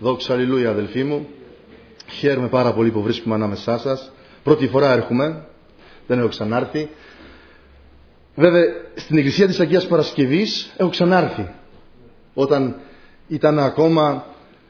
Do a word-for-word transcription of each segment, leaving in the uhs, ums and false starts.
Δόξα αλληλούια, αδελφοί μου. Χαίρομαι πάρα πολύ που βρίσκομαι ανάμεσά σας. Πρώτη φορά έρχομαι. Δεν έχω ξανάρθει. Βέβαια, στην εκκλησία της Αγίας Παρασκευής έχω ξανάρθει. Όταν ήταν ακόμα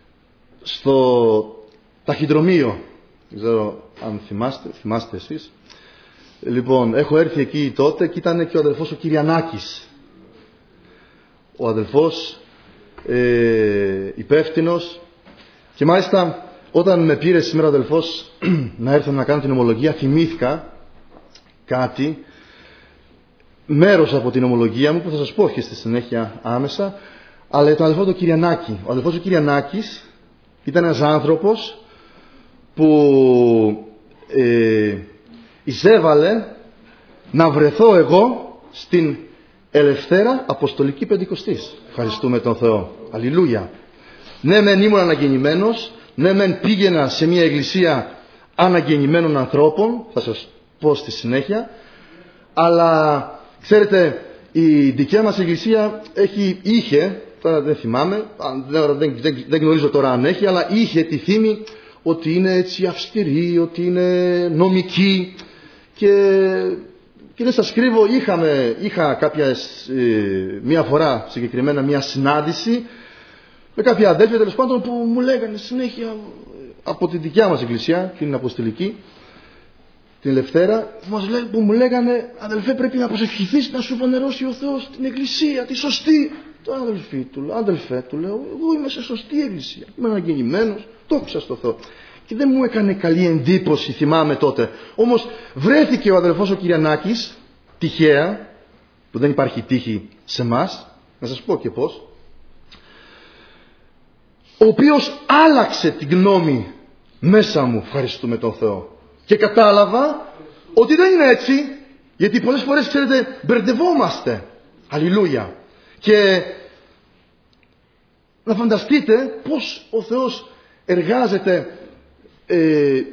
στο ταχυδρομείο. Δεν ξέρω αν θυμάστε, θυμάστε εσείς. Λοιπόν, έχω έρθει εκεί τότε και ήταν και ο αδελφός ο Κυριανάκης. Ο αδελφός ε, υπεύθυνος. Και μάλιστα όταν με πήρε σήμερα ο αδελφός να έρθω να κάνω την ομολογία, θυμήθηκα κάτι, μέρος από την ομολογία μου που θα σας πω και στη συνέχεια άμεσα, αλλά για τον αδελφό του Κυριανάκη. Ο αδελφός ο Κυριανάκης ήταν ένας άνθρωπος που ε, εισέβαλε να βρεθώ εγώ στην Ελευθέρα Αποστολική Πεντηκοστής. Ευχαριστούμε τον Θεό. Αλληλούια. Ναι μεν ήμουν αναγεννημένος, ναι μεν πήγαινα σε μια εκκλησία αναγεννημένων ανθρώπων, θα σας πω στη συνέχεια, αλλά ξέρετε η δικιά μας εκκλησία έχει, είχε, τώρα δεν θυμάμαι, δεν, δεν, δεν γνωρίζω τώρα αν έχει, αλλά είχε τη φήμη ότι είναι έτσι αυστηρή, ότι είναι νομική και, και δεν σας κρύβω, είχαμε, είχα κάποια, ε, μία φορά συγκεκριμένα μια συνάντηση με κάποια αδέλφια τέλος πάντων που μου λέγανε συνέχεια από τη δικιά μας εκκλησία, την Αποστολική, την Ελευθέρα, που μου λέγανε αδελφέ πρέπει να προσευχηθείς να σου φανερώσει ο Θεός την εκκλησία, τη σωστή. Το αδελφή του λέω, αδελφέ του λέω, εγώ είμαι σε σωστή εκκλησία, είμαι αναγεννημένος, δόξα στο Θεό. Και δεν μου έκανε καλή εντύπωση, θυμάμαι τότε. Όμως βρέθηκε ο αδελφός ο Κυριανάκης, τυχαία, που δεν υπάρχει τύχη σε μας, να σας πω και πώς, ο οποίος άλλαξε την γνώμη μέσα μου, ευχαριστούμε τον Θεό. Και κατάλαβα ότι δεν είναι έτσι, γιατί πολλές φορές, ξέρετε, μπερδευόμαστε. Αλληλούια. Και να φανταστείτε πώς ο Θεός εργάζεται. Ε,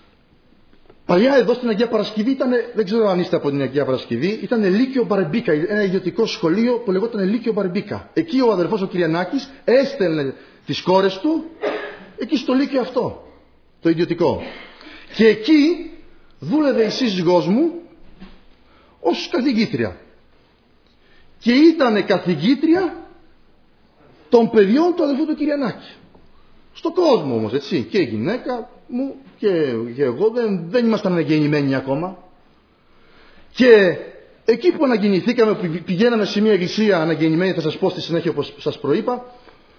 παλιά εδώ στην Αγία Παρασκευή ήταν, δεν ξέρω αν είστε από την Αγία Παρασκευή, ήταν Λύκειο Μπαρμπίκα, ένα ιδιωτικό σχολείο που λεγόταν Λύκειο Μπαρμπίκα. Εκεί ο αδερφός ο Κυριανάκης έστελνε τις κόρες του εκεί στο Λύκειο αυτό, το ιδιωτικό. Και εκεί δούλευε η σύζυγός μου ως καθηγήτρια. Και ήταν καθηγήτρια των παιδιών του αδελφού του Κυριανάκη. Στον κόσμο όμως, έτσι. Και η γυναίκα μου και, και εγώ δεν, δεν ήμασταν αναγεννημένοι ακόμα. Και εκεί που αναγεννηθήκαμε, που πηγαίναμε σε μια εκκλησία αναγεννημένη, θα σας πω στη συνέχεια όπως σας προείπα,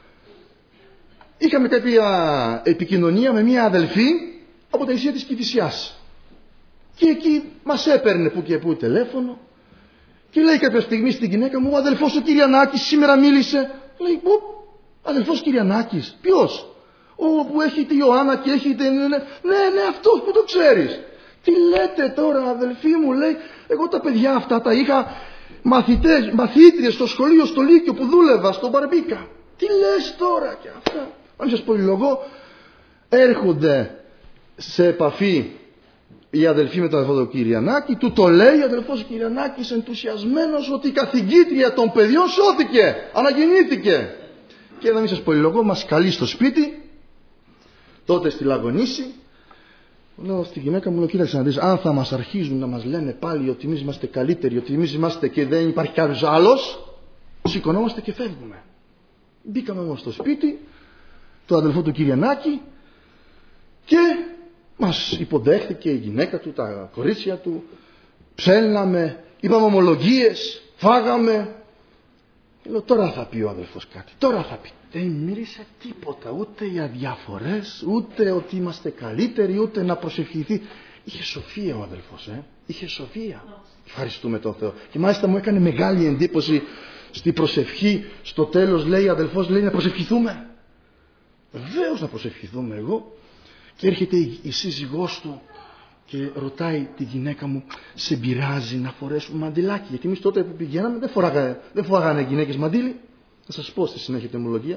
είχαμε κάποια επικοινωνία με μια αδελφή από την εκκλησία της Κηφισιάς. Και εκεί μας έπαιρνε που και που τηλέφωνο και λέει κάποια στιγμή στην γυναίκα μου, ο αδελφός ο Κυριανάκης σήμερα μίλησε. Λέει, ο αδελφός Κυριανάκης, ποιος? Ο που έχει τη Ιωάννα και έχει την... Ναι, ναι, αυτός που το ξέρεις. Τι λέτε τώρα αδελφή μου, λέει, εγώ τα παιδιά αυτά τα είχα μαθητές, μαθήτριες στο σχολείο, στο Λύκειο που δούλευα, στο Μπαρμπίκα. Τι λες τώρα και αυτά? Αν σας πολυλογώ, έρχονται σε επαφή οι αδελφοί με τον αδελφό του Κυριανάκη, του το λέει ο αδελφός Κυριανάκης ενθουσιασμένος ότι η καθηγήτρια των παιδιών σώθηκε, αναγεννήθηκε. Και να μην σας πολυλογώ, μας καλεί στο σπίτι, τότε στη Λαγονίση. Λέω στη γυναίκα μου, κοίταξε να δεις, αν θα μας αρχίζουν να μας λένε πάλι ότι εμείς είμαστε καλύτεροι, ότι εμείς είμαστε και δεν υπάρχει κάποιος άλλος, σηκωνόμαστε και φεύγουμε. Μπήκαμε όμως στο σπίτι, το αδελφό του Κυριανάκη, και μας υποδέχτηκε η γυναίκα του, τα κορίτσια του, ψέλναμε, είπαμε ομολογίες, φάγαμε. Λέω, τώρα θα πει ο αδελφός κάτι, τώρα θα πει. Δεν μίλησε τίποτα, ούτε για διαφορές, ούτε ότι είμαστε καλύτεροι, ούτε να προσευχηθεί. Είχε σοφία ο αδελφός, ε? Είχε σοφία. Ευχαριστούμε τον Θεό. Και μάλιστα μου έκανε μεγάλη εντύπωση στη προσευχή, στο τέλος λέει, αδελφός λέει να προσευχηθούμε. Βεβαίως να προσευχηθούμε εγώ. Και έρχεται η, η σύζυγός του και ρωτάει τη γυναίκα μου, σε πειράζει να φορέσουμε μαντιλάκι? Γιατί εμείς τότε που πηγαίναμε δεν, φοράγα, δεν φοράγανε γυναίκες μαντίλι. Θα σας πω στη συνέχεια την ομολογία.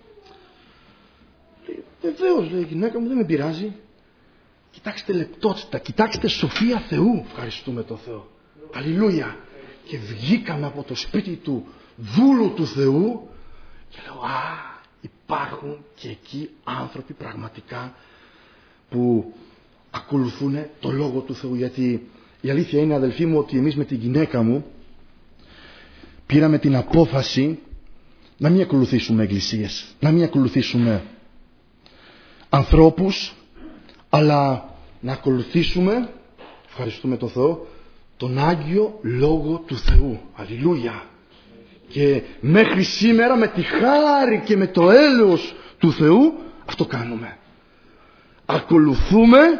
Βεβαίως, λέει η γυναίκα μου, δεν με πειράζει. Κοιτάξτε λεπτότητα, κοιτάξτε σοφία Θεού. Ευχαριστούμε τον Θεό. Αλληλούια. Και βγήκαμε από το σπίτι του δούλου του Θεού και λέω, α, υπάρχουν και εκεί άνθρωποι πραγματικά που ακολουθούν το Λόγο του Θεού. Γιατί η αλήθεια είναι, αδελφοί μου, ότι εμείς με την γυναίκα μου πήραμε την απόφαση να μην ακολουθήσουμε εκκλησίες, να μην ακολουθήσουμε ανθρώπους, αλλά να ακολουθήσουμε, ευχαριστούμε τον Θεό, τον Άγιο Λόγο του Θεού. Αλληλούια. Και μέχρι σήμερα με τη χάρη και με το έλεος του Θεού αυτό κάνουμε. Ακολουθούμε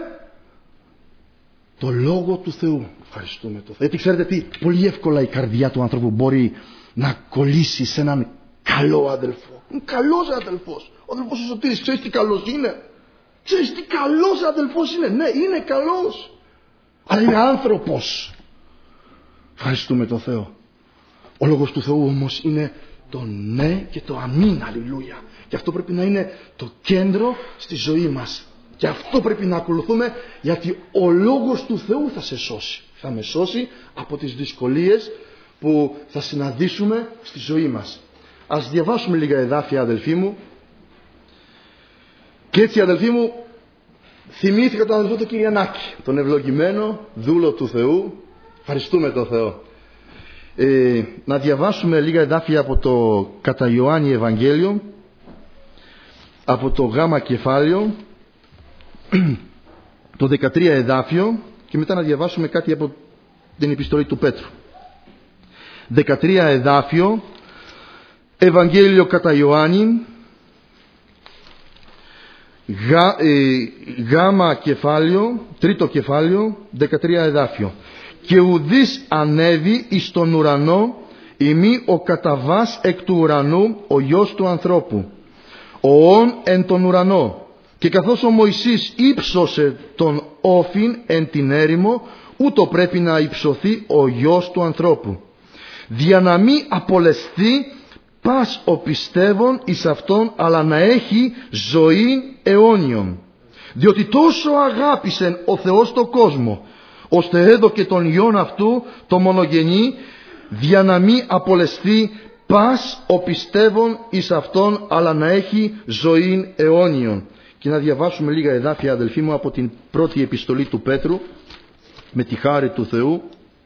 το Λόγο του Θεού. Ευχαριστούμε τον Θεό. Γιατί ξέρετε τι, πολύ εύκολα η καρδιά του ανθρώπου μπορεί να κολλήσει σε έναν καλό αδελφό. Είναι καλός αδελφός. Ο αδελφός ο Σωτήρης, ξέρεις τι καλός είναι? Ξέρεις τι καλός αδελφός είναι? Ναι, είναι καλός. Αλλά είναι άνθρωπος. Ευχαριστούμε τον Θεό. Ο Λόγος του Θεού όμως είναι το ναι και το αμήν. Αλληλούια. Και αυτό πρέπει να είναι το κέντρο στη ζωή μας. Και αυτό πρέπει να ακολουθούμε, γιατί ο Λόγος του Θεού θα σε σώσει. Θα με σώσει από τις δυσκολίες που θα συναντήσουμε στη ζωή μας. Ας διαβάσουμε λίγα εδάφια, αδελφοί μου. Και έτσι, αδελφοί μου, θυμήθηκα τον αδελφό τον Κυριανάκη, τον ευλογημένο δούλο του Θεού. Ευχαριστούμε τον Θεό. Ε, να διαβάσουμε λίγα εδάφια από το κατά Ιωάννη Ευαγγέλιο, από το γάμα κεφάλαιο, το δεκατρία εδάφιο, και μετά να διαβάσουμε κάτι από την επιστολή του Πέτρου. δεκατρία εδάφιο, Ευαγγέλιο κατά Ιωάννη, γα, ε, γάμα κεφάλαιο, τρίτο κεφάλαιο, δεκατρία εδάφιο. Και ουδής ανέβη εις τον ουρανό, ημί ο καταβάς εκ του ουρανού, ο Υιός του ανθρώπου, ο όν εν τον ουρανό. Και καθώς ο Μωυσής ύψωσε τον όφιν εν την έρημο, ούτω πρέπει να υψωθεί ο Υιός του ανθρώπου, δια να μη απολεσθεί πας ο πιστεύων εις αυτόν, αλλά να έχει ζωή αιώνιον. Διότι τόσο αγάπησεν ο Θεός τον κόσμο, ώστε έδωκε τον Υιόν αυτού το μονογενή, δια να μη απολεσθεί πας ο πιστεύων εις αυτόν, αλλά να έχει ζωή αιώνιον. Και να διαβάσουμε λίγα εδάφια, αδελφοί μου, από την πρώτη επιστολή του Πέτρου, με τη χάρη του Θεού,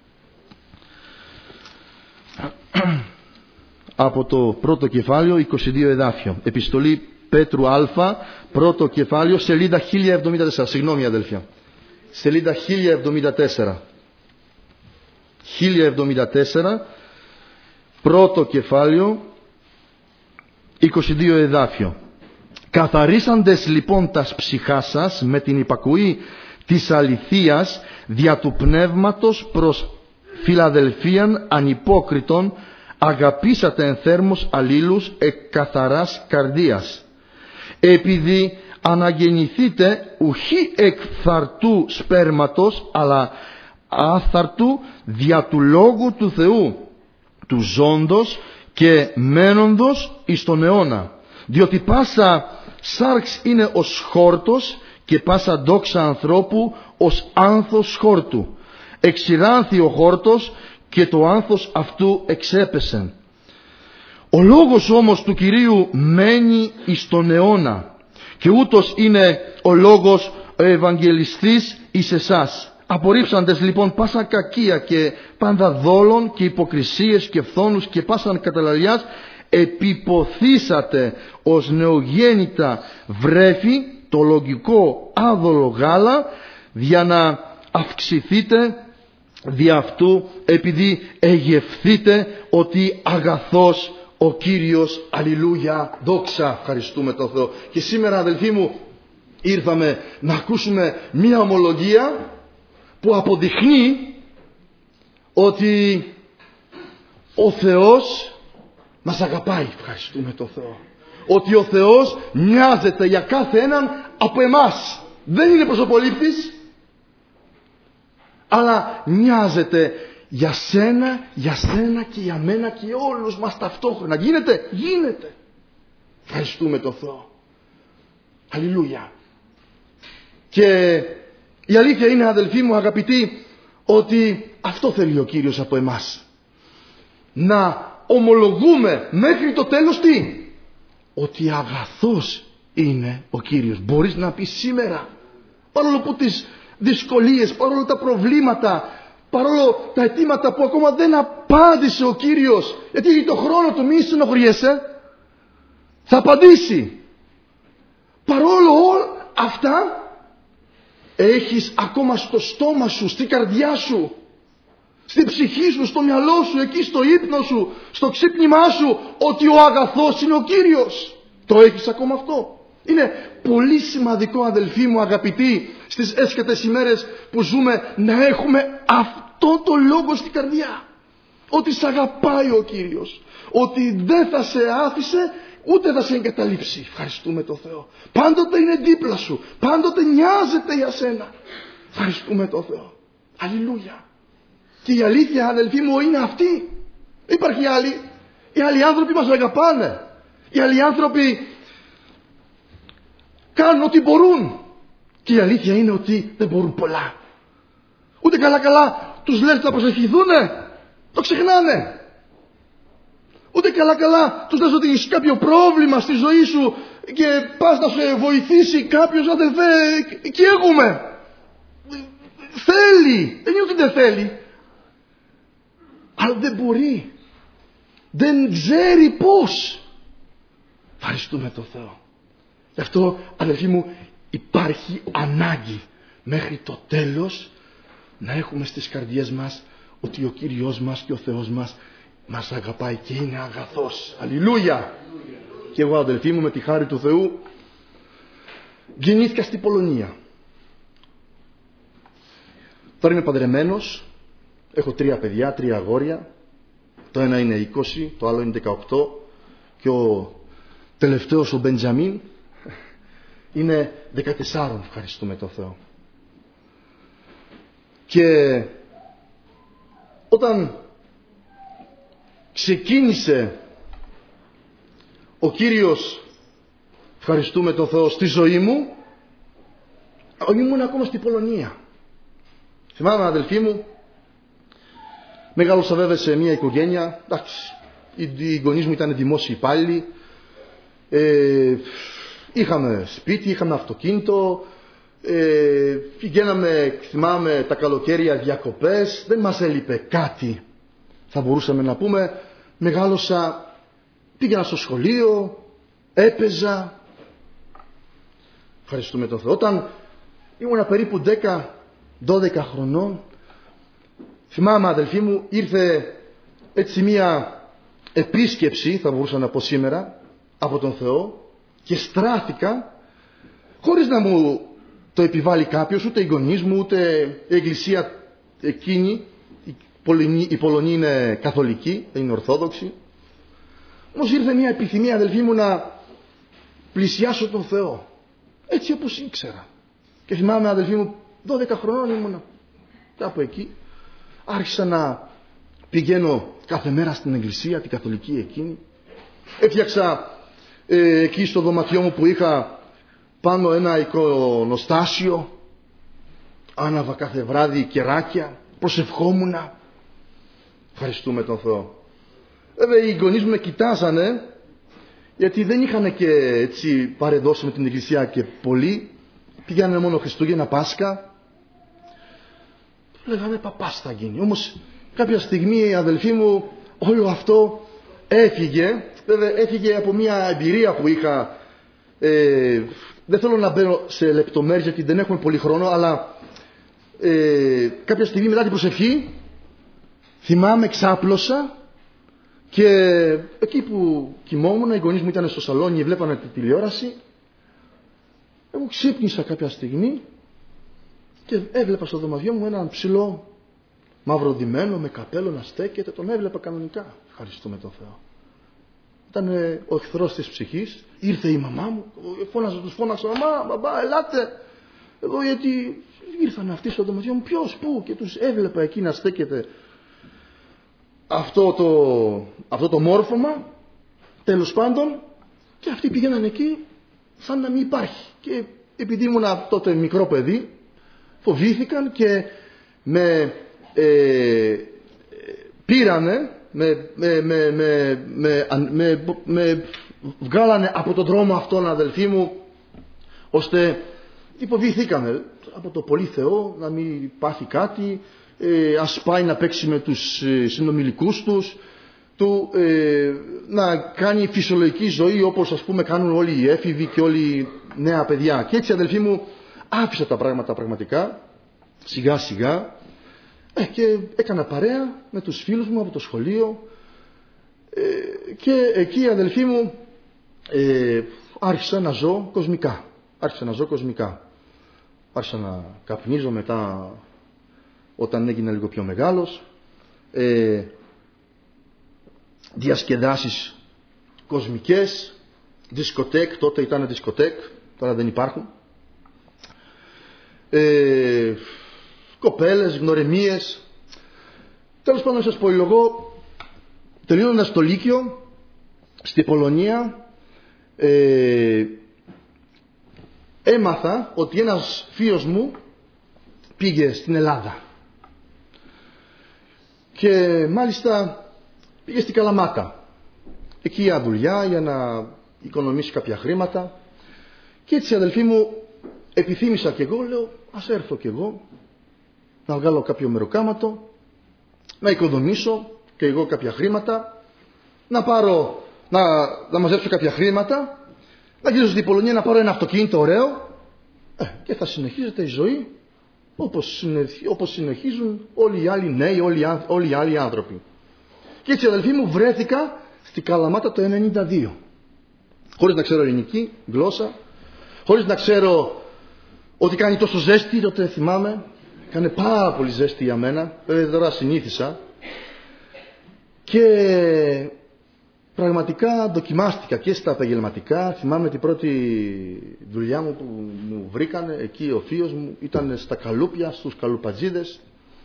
από το πρώτο κεφάλαιο, είκοσι δύο εδάφιο. Επιστολή Πέτρου Α, πρώτο κεφάλαιο, σελίδα χίλια εβδομήντα τέσσερα. Συγγνώμη, αδελφιά. Σελίδα χίλια εβδομήντα τέσσερα. χίλια εβδομήντα τέσσερα, πρώτο κεφάλαιο, είκοσι δύο εδάφιο. Καθαρίσαντες λοιπόν τας ψυχάς σας με την υπακουή της αληθείας δια του πνεύματος προς φιλαδελφίαν ανυπόκριτον, αγαπήσατε εν θέρμος αλλήλους εκ καθαράς καρδίας, επειδή αναγεννηθείτε ουχή εκ θαρτού σπέρματος, αλλά άθαρτου δια του Λόγου του Θεού, του ζώντος και μένοντος εις τον αιώνα. Διότι πάσα σάρξ είναι ως χόρτος και πάσα δόξα ανθρώπου ως άνθος χόρτου. Εξηράνθη ο χόρτος και το άνθος αυτού εξέπεσεν. Ο λόγος όμως του Κυρίου μένει εις τον αιώνα, και ούτως είναι ο λόγος ο Ευαγγελιστής εις εσάς. Απορρίψαντες λοιπόν πάσα κακία και πάντα δόλων και υποκρισίες και φθόνους και πάσαν καταλαλιάς, επιποθήσατε ως νεογέννητα βρέφη το λογικό άδολο γάλα, για να αυξηθείτε δι' αυτού, επειδή εγευθείτε ότι αγαθός ο Κύριος. Αλληλούια, δόξα, ευχαριστούμε τον Θεό. Και σήμερα, αδελφοί μου, ήρθαμε να ακούσουμε μία ομολογία που αποδειχνεί ότι ο Θεός μας αγαπάει. Ευχαριστούμε τον Θεό. Ότι ο Θεός νοιάζεται για κάθε έναν από εμάς. Δεν είναι προσωπολήπτης, αλλά νοιάζεται για σένα, για σένα και για μένα και για όλους μας ταυτόχρονα. Γίνεται, γίνεται. Ευχαριστούμε τον Θεό. Αλληλούια. Και η αλήθεια είναι, αδελφοί μου αγαπητοί, ότι αυτό θέλει ο Κύριος από εμάς. Να ομολογούμε μέχρι το τέλος τι? ότι αγαθός είναι ο Κύριος. Μπορείς να πεις σήμερα, παρόλο που τις δυσκολίες, παρόλο τα προβλήματα, παρόλο τα αιτήματα που ακόμα δεν απάντησε ο Κύριος, γιατί έχει το χρόνο του, μη στενοχωριέσαι, θα απαντήσει. Παρόλο όλα αυτά, έχεις ακόμα στο στόμα σου, στην καρδιά σου, στην ψυχή σου, στο μυαλό σου, εκεί στο ύπνο σου, στο ξύπνημά σου, ότι ο αγαθός είναι ο Κύριος. Το έχεις ακόμα αυτό? Είναι πολύ σημαντικό, αδελφοί μου αγαπητοί, στις έσχατες ημέρες που ζούμε, να έχουμε αυτό το λόγο στην καρδιά. Ότι σε αγαπάει ο Κύριος, ότι δεν θα σε άφησε ούτε θα σε εγκαταλείψει. Ευχαριστούμε τον Θεό. Πάντοτε είναι δίπλα σου, πάντοτε νοιάζεται για σένα. Ευχαριστούμε τον Θεό. Αλληλούια. Και η αλήθεια, αδελφοί μου, είναι αυτή. Υπάρχει άλλη. Οι άλλοι άνθρωποι μας αγαπάνε. Οι άλλοι άνθρωποι κάνουν ό,τι μπορούν. Και η αλήθεια είναι ότι δεν μπορούν πολλά. Ούτε καλά καλά τους λες να προσευχηθούνε, το ξεχνάνε. Ούτε καλά καλά τους λες ότι έχεις κάποιο πρόβλημα στη ζωή σου και πας να σε βοηθήσει κάποιος, αδελφέ, και έχουμε. Θέλει, δεν είναι ότι δεν θέλει, αλλά δεν μπορεί, δεν ξέρει πώς. Ευχαριστούμε τον Θεό. Γι' αυτό, αδελφοί μου, υπάρχει ανάγκη μέχρι το τέλος να έχουμε στις καρδιές μας ότι ο Κύριος μας και ο Θεός μας μας αγαπάει και είναι αγαθός. Αλληλούια. Και εγώ, αδελφοί μου, με τη χάρη του Θεού γεννήθηκα στην Πολωνία. Τώρα είμαι παντρεμένος, έχω τρία παιδιά, τρία αγόρια. Το ένα είναι είκοσι, το άλλο είναι δεκαοκτώ και ο τελευταίος, ο Μπεντζαμίν, είναι δεκατέσσερα. Ευχαριστούμε τον Θεό. Και όταν ξεκίνησε ο Κύριος, ευχαριστούμε τον Θεό, στη ζωή μου, ήμουν ακόμα στην Πολωνία. Θυμάμαι, αδελφοί μου, μεγάλωσα βέβαια σε μια οικογένεια, εντάξει, οι γονείς μου ήταν δημόσιοι υπάλληλοι, ε, είχαμε σπίτι, είχαμε αυτοκίνητο, ε, πηγαίναμε, θυμάμαι, τα καλοκαίρια διακοπές, δεν μας έλειπε κάτι. Θα μπορούσαμε να πούμε, μεγάλωσα, πήγαινα στο σχολείο, έπαιζα. Ευχαριστούμε τον Θεό. Όταν ήμουν περίπου δέκα δώδεκα χρονών, θυμάμαι, αδελφοί μου, ήρθε έτσι μία επίσκεψη, θα μπορούσα να πω σήμερα, από τον Θεό και στράφηκα, χωρίς να μου το επιβάλλει κάποιος, ούτε οι γονείς μου, ούτε η εκκλησία εκείνη. Η Πολωνία είναι καθολική, δεν είναι ορθόδοξη. Όμως ήρθε μια επιθυμία, αδελφοί μου, να πλησιάσω τον Θεό. Έτσι όπως ήξερα. Και θυμάμαι, αδελφοί μου, δώδεκα χρονών ήμουνα. Κάπου εκεί. Άρχισα να πηγαίνω κάθε μέρα στην εκκλησία, την καθολική εκείνη. Έφτιαξα ε, εκεί στο δωματιό μου που είχα πάνω ένα εικονοστάσιο. Άναβα κάθε βράδυ κεράκια. Προσευχόμουνα. Ευχαριστούμε τον Θεό. Βέβαια οι γονείς μου με κοιτάζανε, γιατί δεν είχαν και έτσι παρεδώσει με την εκκλησία και πολύ. Πηγαίνανε μόνο Χριστούγεννα, Πάσχα. Λέγανε παπάς θα γίνει. Όμως κάποια στιγμή, αδελφοί μου, όλο αυτό έφυγε. Βέβαια έφυγε από μια εμπειρία που είχα. ε, Δεν θέλω να μπαίνω σε λεπτομέρειες γιατί δεν έχουμε πολύ χρόνο, αλλά ε, κάποια στιγμή μετά την προσευχή θυμάμαι, ξάπλωσα και εκεί που κοιμόμουν, οι γονείς μου ήταν στο σαλόνι, βλέπανε τη τηλεόραση. Εγώ ξύπνησα κάποια στιγμή και έβλεπα στο δωματιό μου έναν ψηλό μαυροδημένο με καπέλο να στέκεται. Τον έβλεπα κανονικά. Ευχαριστούμε τον Θεό. Ήταν ο εχθρός της ψυχής. Ήρθε η μαμά μου, φώναζα, τους φώναξα, μαμά, μπαμπά, ελάτε εδώ, γιατί ήρθαν αυτοί στο δωματιό μου. Ποιος, πού? Και τους έβλεπα εκεί να στέκεται αυτό το, αυτό το μόρφωμα, τέλος πάντων, και αυτοί πήγαιναν εκεί σαν να μην υπάρχει. Και επειδή ήμουν τότε μικρό παιδί, φοβήθηκαν και με ε, πήρανε, με, με, με, με, με, με, με βγάλανε από τον δρόμο αυτόν, αδελφοί μου, ώστε υποβιηθήκαμε από το πολύ Θεό να μην πάθει κάτι, ε, ας πάει να παίξει με τους ε, συνομιλικούς τους, του, ε, να κάνει φυσιολογική ζωή όπως ας πούμε κάνουν όλοι οι έφηβοι και όλοι οι νέα παιδιά. Και έτσι, αδελφοί μου, άφησα τα πράγματα πραγματικά σιγά σιγά ε, και έκανα παρέα με τους φίλους μου από το σχολείο ε, και εκεί, αδελφοί μου, ε, άρχισα να ζω κοσμικά. Άρχισα να ζω κοσμικά. Άρχισα να καπνίζω μετά όταν έγινα λίγο πιο μεγάλος. Ε, διασκεδάσεις κοσμικές, δισκοτέκ, τότε ήταν δισκοτέκ, τώρα δεν υπάρχουν. Ε, κοπέλες, γνωρεμίες. Τέλος πάντων, να σας πω, εγώ τελείωνοντας το Λύκειο στη Πολωνία ε, έμαθα ότι ένας φίλος μου πήγε στην Ελλάδα και μάλιστα πήγε στην Καλαμάτα, εκεί για δουλειά, για να οικονομήσει κάποια χρήματα. Και έτσι, αδελφοί μου, επιθύμησα κι εγώ, λέω, ας έρθω κι εγώ να βγάλω κάποιο μεροκάματο, να οικοδομήσω και εγώ κάποια χρήματα, να πάρω, να, να μαζέψω κάποια χρήματα, να γυρίσω στην Πολωνία, να πάρω ένα αυτοκίνητο ωραίο ε, και θα συνεχίζεται η ζωή όπως, συνεχ, όπως συνεχίζουν όλοι οι άλλοι νέοι, όλοι, όλοι οι άλλοι άνθρωποι. Και έτσι, αδελφοί μου, βρέθηκα στη Καλαμάτα το ενενήντα δύο, χωρίς να ξέρω ελληνική γλώσσα, χωρίς να ξέρω ότι κάνει τόσο ζέστη. Τότε θυμάμαι, έκανε πάρα πολύ ζέστη για μένα, ε, τώρα συνήθισα και πραγματικά δοκιμάστηκα και στα επαγγελματικά. Θυμάμαι την πρώτη δουλειά μου που μου βρήκανε εκεί, ο θείος μου ήταν στα καλούπια, στους καλουπατζίδες,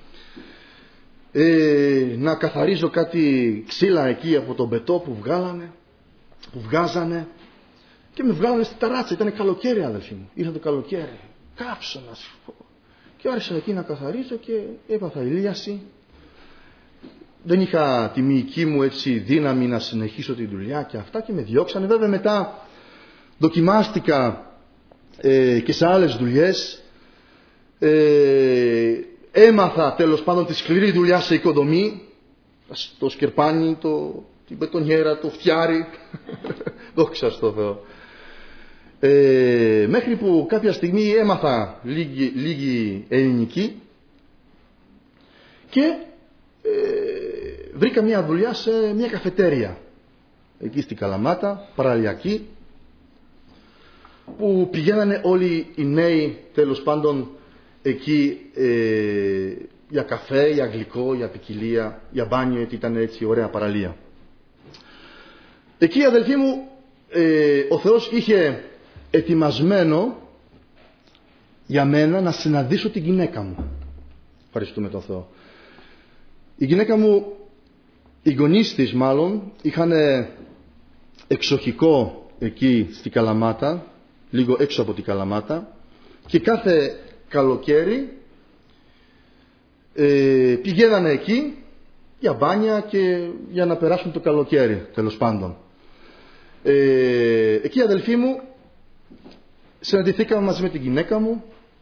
ε, να καθαρίζω κάτι ξύλα εκεί από τον πετό που βγάλανε, που βγάζανε, και με βγάλανε στη ταράτσα. Ήταν καλοκαίρι, αδελφοί μου, ήρθε το καλοκαίρι, κάψωνα και άρχισα εκεί να καθαρίζω και έπαθα ηλίαση. Δεν είχα τη μυϊκή μου έτσι δύναμη να συνεχίσω τη δουλειά και αυτά και με διώξανε. Βέβαια μετά δοκιμάστηκα ε, και σε άλλες δουλειές. Ε, έμαθα τέλος πάντων τη σκληρή δουλειά σε οικοδομή. Το σκερπάνι, το, την μπετονιέρα, το φτιάρι. Δόξα στο Θεό. Ε, μέχρι που κάποια στιγμή έμαθα λίγη, λίγη ελληνική και ε, βρήκα μια δουλειά σε μια καφετέρια εκεί στην Καλαμάτα, παραλιακή, που πηγαίνανε όλοι οι νέοι τέλος πάντων εκεί ε, για καφέ, για γλυκό, για ποικιλία, για μπάνιο, γιατί ήταν έτσι ωραία παραλία. Εκεί, αδελφοί μου, ε, ο Θεός είχε ετοιμασμένο για μένα να συναντήσω την γυναίκα μου. Ευχαριστούμε τον Θεό. Η γυναίκα μου, οι γονείς της μάλλον, είχαν εξοχικό εκεί στη Καλαμάτα, λίγο έξω από την Καλαμάτα, και κάθε καλοκαίρι ε, πηγαίνανε εκεί για μπάνια και για να περάσουν το καλοκαίρι, τέλος πάντων. Ε, εκεί, αδελφοί μου, συναντηθήκαμε μαζί με την γυναίκα μου.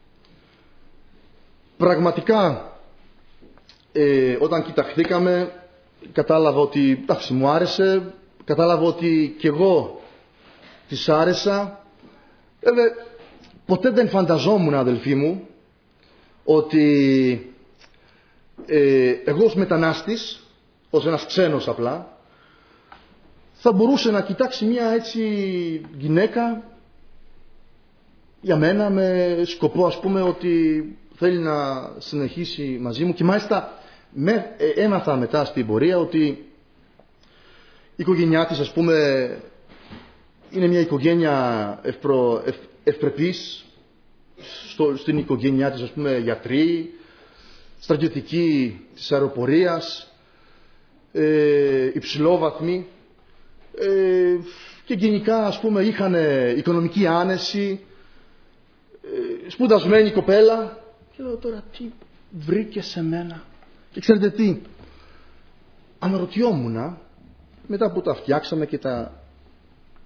Πραγματικά ε, όταν κοιταχθήκαμε κατάλαβα ότι εντάξει, μου άρεσε, κατάλαβα ότι κι εγώ της άρεσα. Βέβαια ποτέ δεν φανταζόμουν, αδελφοί μου, ότι ε, εγώ ως μετανάστης, ως ένας ξένος απλά, θα μπορούσε να κοιτάξει μια έτσι γυναίκα για μένα με σκοπό, ας πούμε, ότι θέλει να συνεχίσει μαζί μου. Και μάλιστα με, ε, έμαθα μετά στην πορεία ότι η οικογένειά της, ας πούμε, είναι μια οικογένεια ευπρο, ευ, ευπρεπής. Στο, στην οικογένειά της, ας πούμε, γιατροί, στρατιωτικοί της αεροπορίας, ε, υψηλόβαθμοι, ε, και γενικά, ας πούμε, είχαν οικονομική άνεση, ε, σπουδασμένη κοπέλα. Και λέω τώρα, τι βρήκε σε μένα? Και ξέρετε τι, αναρωτιόμουνα μετά που τα φτιάξαμε και τα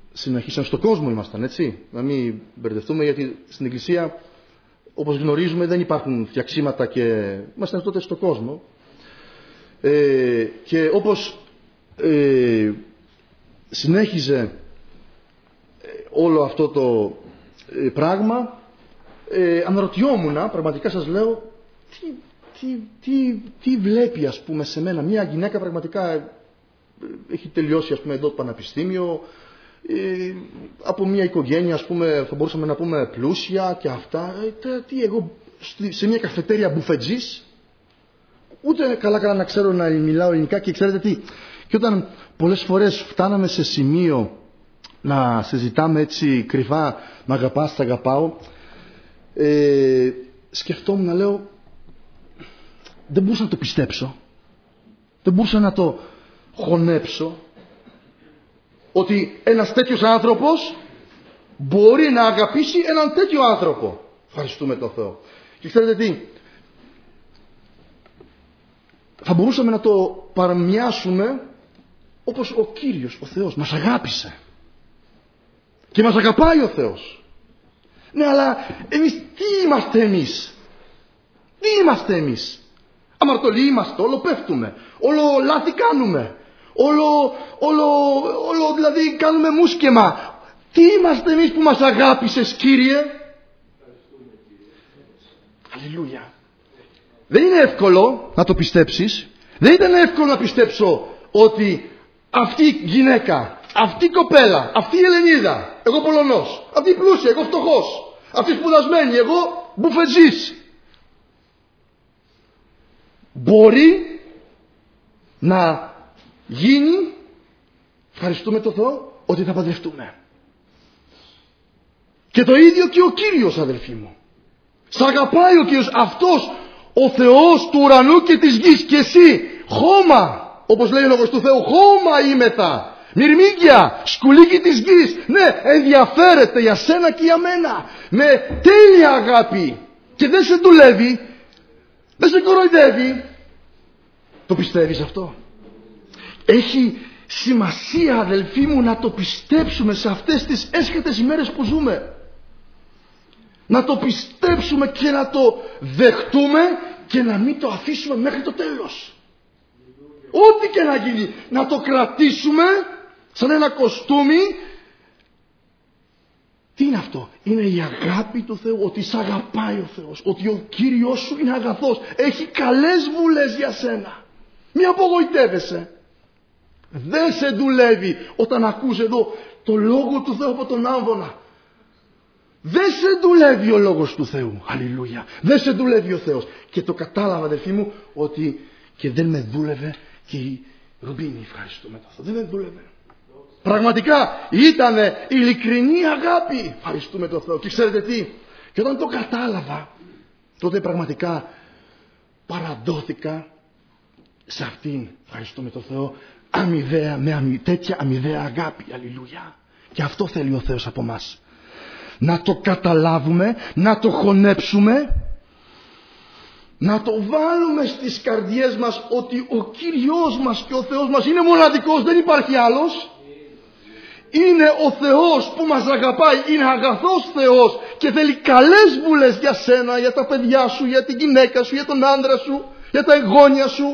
συνεχίσαμε, στον κόσμο ήμασταν, έτσι. Να μην μπερδευτούμε, γιατί στην Εκκλησία, όπως γνωρίζουμε, δεν υπάρχουν φτιαξίματα και ήμασταν τότε στον κόσμο. Ε, και όπως ε, συνέχιζε όλο αυτό το ε, πράγμα, ε, αναρωτιόμουν, πραγματικά σας λέω, τι, τι, τι, τι βλέπει, ας πούμε, σε μένα μια γυναίκα πραγματικά ε, έχει τελειώσει, ας πούμε, εδώ το πανεπιστήμιο, ε, από μια οικογένεια, ας πούμε, θα μπορούσαμε να πούμε πλούσια και αυτά, ε, τι εγώ σε μια καφετέρια μπουφετζής, ούτε καλά καλά να ξέρω να μιλάω ελληνικά, και ξέρετε τι, και όταν πολλές φορές φτάναμε σε σημείο να συζητάμε έτσι κρυφά, μ' αγαπάς, σ' αγαπάω, ε, σκεφτόμουν να λέω, δεν μπορούσα να το πιστέψω, δεν μπορούσα να το χωνέψω, ότι ένας τέτοιος άνθρωπος μπορεί να αγαπήσει έναν τέτοιο άνθρωπο. Ευχαριστούμε τον Θεό. Και ξέρετε τι, θα μπορούσαμε να το παραμοιάσουμε όπως ο Κύριος, ο Θεός, μας αγάπησε. Και μας αγαπάει ο Θεός. Ναι, αλλά εμείς τι είμαστε εμείς? Τι είμαστε εμείς? Αμαρτωλοί είμαστε, όλο πέφτουμε, όλο λάθη κάνουμε, όλο, όλο, όλο δηλαδή κάνουμε μουσκεμα. Τι είμαστε εμείς που μας αγάπησες, Κύριε? Αλληλούια. Δεν είναι εύκολο να το πιστέψεις. Δεν ήταν εύκολο να πιστέψω ότι αυτή η γυναίκα, αυτή η κοπέλα, αυτή η Ελληνίδα, εγώ Πολωνός, αυτή η πλούσια, εγώ φτωχός, αυτή σπουδασμένη, εγώ μπουφετζής, μπορεί να γίνει, ευχαριστούμε τον Θεό, ότι θα παντρευτούμε. Και το ίδιο και ο Κύριος, αδελφοί μου. Σ' αγαπάει ο Κύριος, αυτός ο Θεός του ουρανού και της γης, και εσύ χώμα, όπως λέει ο λόγος του Θεού, χώμα είμεθα, μυρμήγκια, σκουλίκι της γης. Ναι, ενδιαφέρεται για σένα και για μένα με τέλεια αγάπη, και δεν σε δουλεύει, δεν σε κοροϊδεύει. Το πιστεύεις αυτό? Έχει σημασία, αδελφοί μου, να το πιστέψουμε σε αυτές τις έσχατες ημέρες που ζούμε. Να το πιστέψουμε και να το δεχτούμε και να μην το αφήσουμε μέχρι το τέλος. Ό,τι και να γίνει, να το κρατήσουμε σαν ένα κοστούμι. Τι είναι αυτό? Είναι η αγάπη του Θεού, ότι σ' αγαπάει ο Θεός, ότι ο Κύριος σου είναι αγαθός, έχει καλές βουλές για σένα. Μη απογοητεύεσαι. Δεν σε δουλεύει όταν ακούς εδώ το λόγο του Θεού από τον άμβονα. Δεν σε δουλεύει ο λόγος του Θεού. Αλληλούια. Δεν σε δουλεύει ο Θεός. Και το κατάλαβα, αδελφοί μου, ότι και δεν με δούλευε και η Ρουμπίνη, ευχαριστούμε τον Θεό. Δεν με δούλευε. Πραγματικά ήταν ειλικρινή αγάπη. Ευχαριστούμε τον Θεό. Και ξέρετε τι, και όταν το κατάλαβα, τότε πραγματικά παραδόθηκα σε αυτήν, ευχαριστούμε τον Θεό, αμοιβαία, με αμοι, τέτοια αμοιβαία αγάπη. Αλληλούια. Και αυτό θέλει ο Θεός από μας. Να το καταλάβουμε, να το χωνέψουμε, να το βάλουμε στις καρδιές μας ότι ο Κύριος μας και ο Θεός μας είναι μοναδικός, δεν υπάρχει άλλος. Είναι ο Θεός που μας αγαπάει, είναι αγαθός Θεός και θέλει καλές βουλές για σένα, για τα παιδιά σου, για την γυναίκα σου, για τον άντρα σου, για τα εγγόνια σου.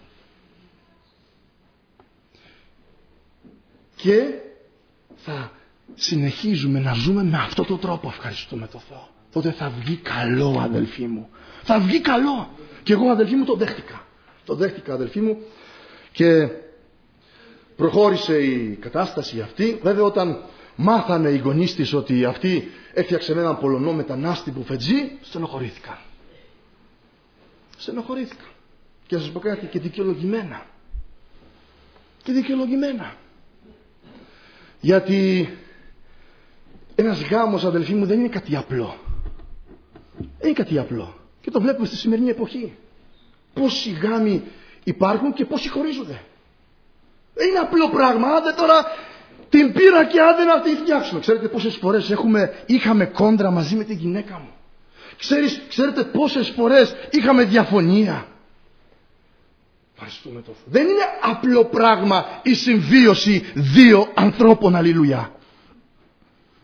Και θα συνεχίζουμε να ζούμε με αυτόν τον τρόπο, ευχαριστούμε τον Θεό. Τότε θα βγει καλό, αδελφοί μου. Θα βγει καλό. Και εγώ, αδελφοί μου, το δέχτηκα. Το δέχτηκα, αδελφοί μου, και προχώρησε η κατάσταση αυτή. Βέβαια, όταν μάθανε οι γονείς της ότι αυτή έφτιαξε με έναν Πολωνό μετανάστη μπουφετζή, στενοχωρήθηκαν. Στενοχωρήθηκαν. Και να σας πω κάτι, και δικαιολογημένα. Και δικαιολογημένα. Γιατί ένας γάμος, αδελφοί μου, δεν είναι κάτι απλό. Δεν είναι κάτι απλό. Και το βλέπουμε στη σημερινή εποχή. Πόσοι γάμοι υπάρχουν και πόσοι χωρίζονται. Δεν είναι απλό πράγμα. Άντε τώρα την πήρα και άντε να την φτιάξουμε. Ξέρετε πόσες φορές έχουμε, είχαμε κόντρα μαζί με την γυναίκα μου. Ξέρεις, ξέρετε πόσες φορές είχαμε διαφωνία. Ευχαριστούμε το Θεό. Δεν είναι απλό πράγμα η συμβίωση δύο ανθρώπων, αλληλούια.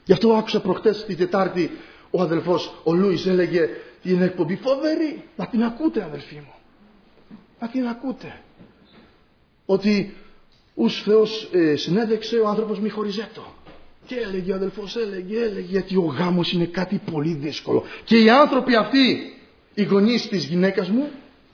Γι' αυτό άκουσα προχτές τη Τετάρτη ο αδελφός ο Λούις έλεγε την εκπομπή φοβερή. Να την ακούτε αδελφοί μου. Να την ακούτε. Ότι ους Θεός ε, συνέδεξε ο άνθρωπος μη χωριζέτο. Και έλεγε ο αδελφός, έλεγε, έλεγε, γιατί ο γάμος είναι κάτι πολύ δύσκολο. Και οι άνθρωποι αυτοί, οι γονείς της γυναίκας μου,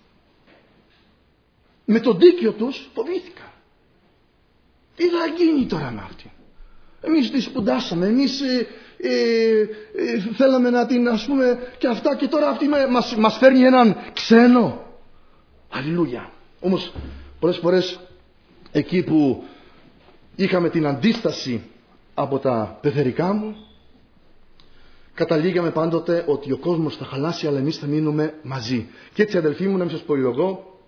με τον δίκιο τους φοβήθηκαν. Τι θα γίνει τώρα με αυτή. Εμείς τη σπουντάσαμε, εμείς ε, ε, ε, θέλαμε να την ας πούμε και αυτά και τώρα αυτή μας, μας φέρνει έναν ξένο. Αλληλούια. Όμως πολλές φορές εκεί που είχαμε την αντίσταση από τα πεθερικά μου, καταλήγαμε πάντοτε ότι ο κόσμος θα χαλάσει αλλά εμείς θα μείνουμε μαζί. Και έτσι αδελφοί μου, να μην σας πολυλογώ,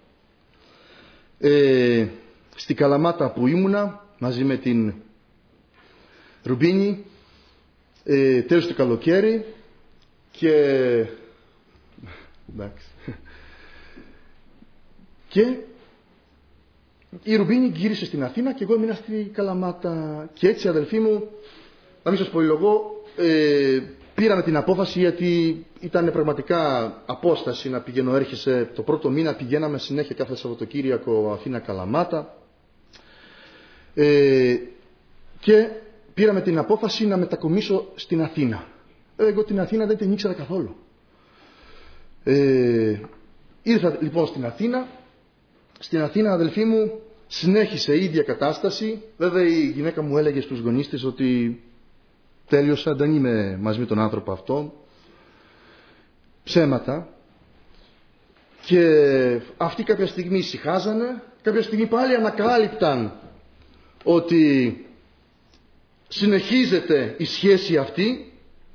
ε, στη Καλαμάτα που ήμουνα μαζί με την Ρουμπίνη, ε, τέλος το καλοκαίρι και εντάξει και η Ρουμπίνη γύρισε στην Αθήνα και εγώ έμεινα στη Καλαμάτα. Και έτσι αδελφοί μου, να μην σας πολυλογώ, ε, πήραμε την απόφαση, γιατί ήταν πραγματικά απόσταση να πηγαίνω έρχεσαι. Το πρώτο μήνα πηγαίναμε συνέχεια κάθε Σαββατοκύριακο Αθήνα Καλαμάτα, ε, και πήραμε την απόφαση να μετακομίσω στην Αθήνα. Εγώ την Αθήνα δεν την ήξερα καθόλου. Ε, ήρθα λοιπόν στην Αθήνα. Στην Αθήνα αδελφοί μου συνέχισε η ίδια κατάσταση. Βέβαια η γυναίκα μου έλεγε στους γονείς της ότι τέλειωσα, δεν είμαι μαζί με τον άνθρωπο αυτό. Ψέματα. Και αυτοί κάποια στιγμή ησυχάζανε, κάποια στιγμή πάλι ανακάλυπταν ότι συνεχίζεται η σχέση αυτή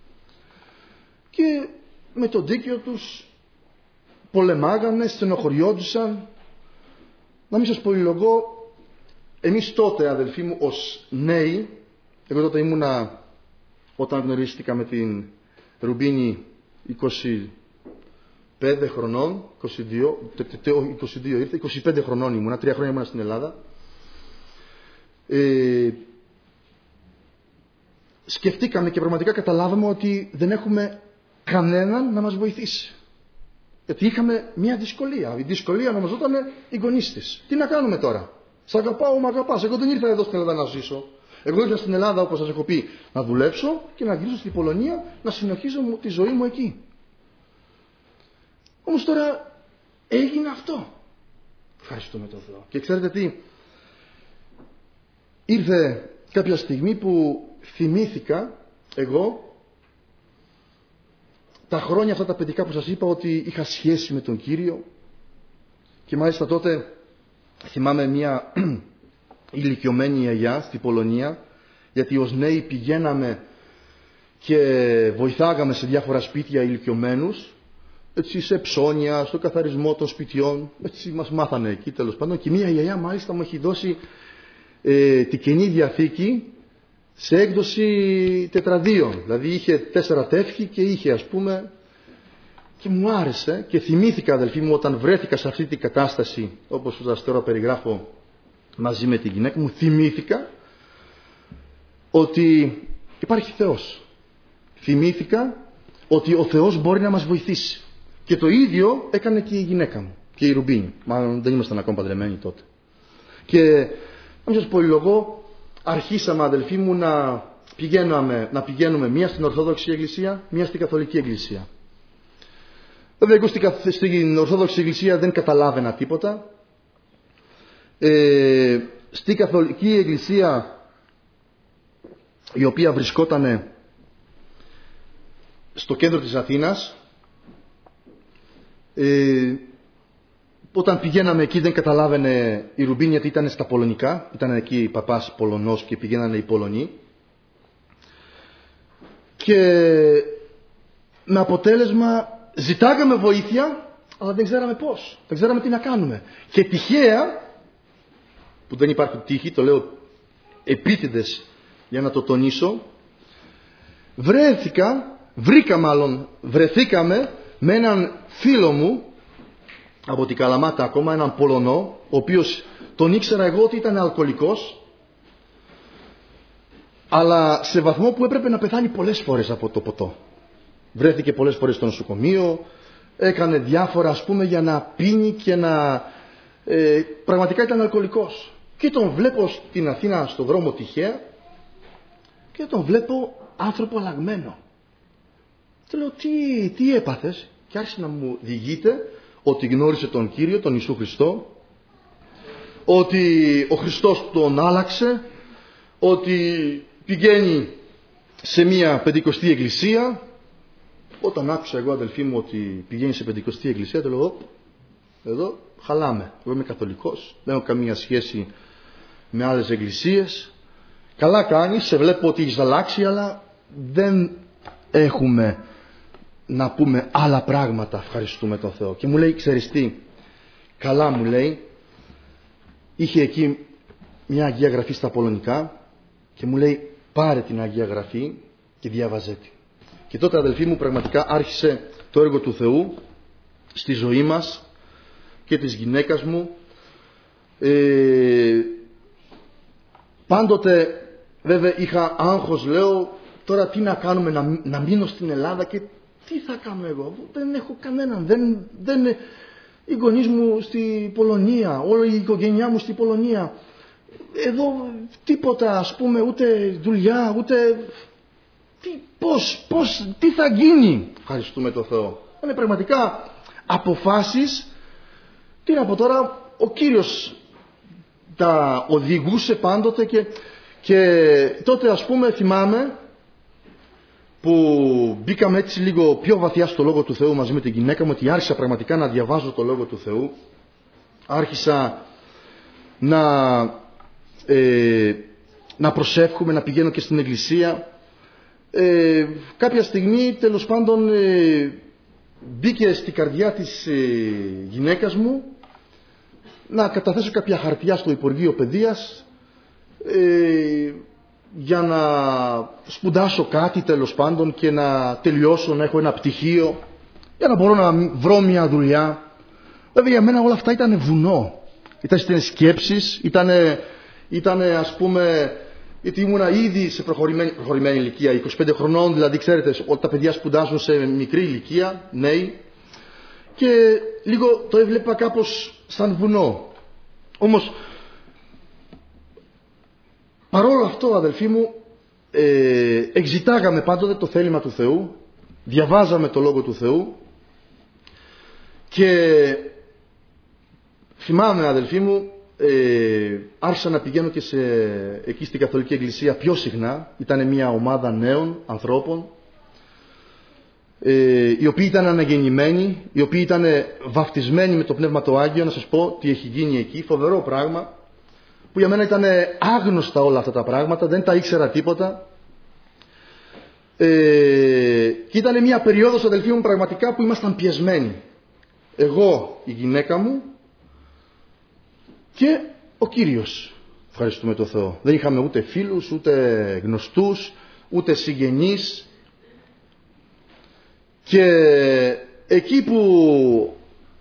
και με το δίκαιο τους πολεμάγανε, στενοχωριόντουσαν. Να μην σας πολυλογώ, εμείς τότε αδελφοί μου ως νέοι, εγώ τότε ήμουνα, όταν γνωρίστηκα με την Ρουμπίνη είκοσι πέντε χρονών, είκοσι δύο, είκοσι δύο ήρθε, είκοσι πέντε χρονών ήμουνα, τρία χρόνια ήμουνα στην Ελλάδα. Ε, σκεφτήκαμε και πραγματικά καταλάβαμε ότι δεν έχουμε κανέναν να μας βοηθήσει. Γιατί είχαμε μια δυσκολία. Η δυσκολία νομιζόταν οι γονείς της. Τι να κάνουμε τώρα. Σ' αγαπάω, μ' αγαπάς. Εγώ δεν ήρθα εδώ στην Ελλάδα να ζήσω. Εγώ ήρθα στην Ελλάδα, όπως σας έχω πει, να δουλέψω και να γυρίσω στην Πολωνία να συνεχίσω τη ζωή μου εκεί. Όμως τώρα έγινε αυτό. Ευχαριστούμε τον Θεό. Και ξέρετε τι. Ήρθε κάποια στιγμή που θυμήθηκα εγώ τα χρόνια αυτά τα παιδικά που σας είπα ότι είχα σχέση με τον Κύριο, και μάλιστα τότε θυμάμαι μια ηλικιωμένη γιαγιά στην Πολωνία, γιατί ως νέοι πηγαίναμε και βοηθάγαμε σε διάφορα σπίτια ηλικιωμένους, έτσι σε ψώνια, στο καθαρισμό των σπιτιών, έτσι μας μάθανε εκεί τέλος πάντων. Και μια γιαγιά μάλιστα μου έχει δώσει ε, την Καινή Διαθήκη σε έκδοση τετραδίων. Δηλαδή είχε τέσσερα τεύχη και είχε ας πούμε, και μου άρεσε και θυμήθηκα αδελφοί μου όταν βρέθηκα σε αυτή την κατάσταση, όπως σας τώρα περιγράφω μαζί με την γυναίκα μου, θυμήθηκα ότι υπάρχει Θεός. Θυμήθηκα ότι ο Θεός μπορεί να μας βοηθήσει. Και το ίδιο έκανε και η γυναίκα μου και η Ρουμπίνη. Μάλλον δεν ήμασταν ακόμα παντρεμένοι τότε. Και να μην σας πολυλογώ, αρχίσαμε αδελφοί μου να πηγαίνουμε, να πηγαίνουμε μία στην Ορθόδοξη Εκκλησία, μία στην Καθολική Εκκλησία. Βέβαια εγώ στην Ορθόδοξη Εκκλησία δεν καταλάβαινα τίποτα. Ε, στην Καθολική Εκκλησία, η οποία βρισκόταν στο κέντρο της Αθήνας, ε, όταν πηγαίναμε εκεί δεν καταλάβαινε η Ρουμπίνη, γιατί ήταν στα πολωνικά, ήταν εκεί παπάς Πολωνός και πηγαίνανε οι Πολωνοί, και με αποτέλεσμα ζητάγαμε βοήθεια αλλά δεν ξέραμε πώς, δεν ξέραμε τι να κάνουμε. Και τυχαία, που δεν υπάρχει τύχη, το λέω επίτηδες για να το τονίσω, βρέθηκα, βρήκα μάλλον, βρεθήκαμε με έναν φίλο μου από την Καλαμάτα ακόμα, έναν Πολωνό, ο οποίος τον ήξερα εγώ ότι ήταν αλκοολικός, αλλά σε βαθμό που έπρεπε να πεθάνει πολλές φορές από το ποτό. Βρέθηκε πολλές φορές στο νοσοκομείο, έκανε διάφορα ας πούμε για να πίνει και να... Ε, πραγματικά ήταν αλκοολικός. Και τον βλέπω στην Αθήνα στον δρόμο τυχαία και τον βλέπω άνθρωπο αλλαγμένο. Του λέω τι, τι έπαθες? Και άρχισε να μου διηγείται ότι γνώρισε τον Κύριο, τον Ιησού Χριστό, ότι ο Χριστός τον άλλαξε, ότι πηγαίνει σε μια πεντηκοστή εκκλησία. Όταν άκουσα εγώ, αδελφοί μου, ότι πηγαίνει σε πεντηκοστή εκκλησία, το λέω εδώ χαλάμε. Εγώ είμαι καθολικός, δεν έχω καμία σχέση με άλλες εκκλησίες. Καλά κάνεις, σε βλέπω ότι έχεις αλλάξει, αλλά δεν έχουμε να πούμε άλλα πράγματα, ευχαριστούμε τον Θεό. Και μου λέει, ξέρεις τι, καλά μου λέει, είχε εκεί μια Αγία Γραφή στα πολωνικά και μου λέει, πάρε την Αγία Γραφή και διάβαζέ τη. Και τότε, αδελφοί μου, πραγματικά άρχισε το έργο του Θεού στη ζωή μας και της γυναίκας μου. Ε, πάντοτε βέβαια είχα άγχος, λέω, τώρα τι να κάνουμε, να, να μείνω στην Ελλάδα και τι θα κάνω εγώ, δεν έχω κανέναν, δεν, δεν, οι γονείς μου στη Πολωνία, όλη η οικογένειά μου στη Πολωνία, εδώ τίποτα ας πούμε, ούτε δουλειά, ούτε, τι, πώς, πώς, τι θα γίνει, ευχαριστούμε τον Θεό. Είναι πραγματικά αποφάσεις, τι να πω τώρα, ο Κύριος τα οδηγούσε πάντοτε και, και τότε ας πούμε θυμάμαι που μπήκαμε έτσι λίγο πιο βαθιά στο Λόγο του Θεού μαζί με την γυναίκα μου, ότι άρχισα πραγματικά να διαβάζω το Λόγο του Θεού, άρχισα να, ε, να προσεύχομαι, να πηγαίνω και στην εκκλησία. Ε, κάποια στιγμή τέλος πάντων ε, μπήκε στη καρδιά της ε, γυναίκας μου να καταθέσω κάποια χαρτιά στο Υπουργείο Παιδείας, ε, για να σπουδάσω κάτι τέλος πάντων και να τελειώσω, να έχω ένα πτυχίο, για να μπορώ να βρω μια δουλειά. Βέβαια για μένα όλα αυτά ήταν βουνό, ήταν σκέψεις, ήταν, ήταν ας πούμε, γιατί ήμουνα ήδη σε προχωρημένη, προχωρημένη ηλικία, είκοσι πέντε χρονών, δηλαδή ξέρετε ότι τα παιδιά σπουδάζουν σε μικρή ηλικία, νέοι, και λίγο το έβλεπα κάπως σαν βουνό. Όμως παρόλο αυτό, αδελφοί μου, ε, εξητάγαμε πάντοτε το θέλημα του Θεού, διαβάζαμε το Λόγο του Θεού και θυμάμαι, αδελφοί μου, ε, άρχισα να πηγαίνω και σε, εκεί στην Καθολική Εκκλησία πιο συχνά. Ήταν μια ομάδα νέων ανθρώπων, ε, οι οποίοι ήταν αναγεννημένοι, οι οποίοι ήταν βαφτισμένοι με το Πνεύμα το Άγιο. Να σας πω τι έχει γίνει εκεί, φοβερό πράγμα, που για μένα ήταν άγνωστα όλα αυτά τα πράγματα, δεν τα ήξερα τίποτα. Ε, και ήταν μια περίοδος, αδελφοί μου, πραγματικά που ήμασταν πιεσμένοι. Εγώ, η γυναίκα μου και ο Κύριος. Ευχαριστούμε τον Θεό. Δεν είχαμε ούτε φίλους, ούτε γνωστούς, ούτε συγγενείς. Και εκεί που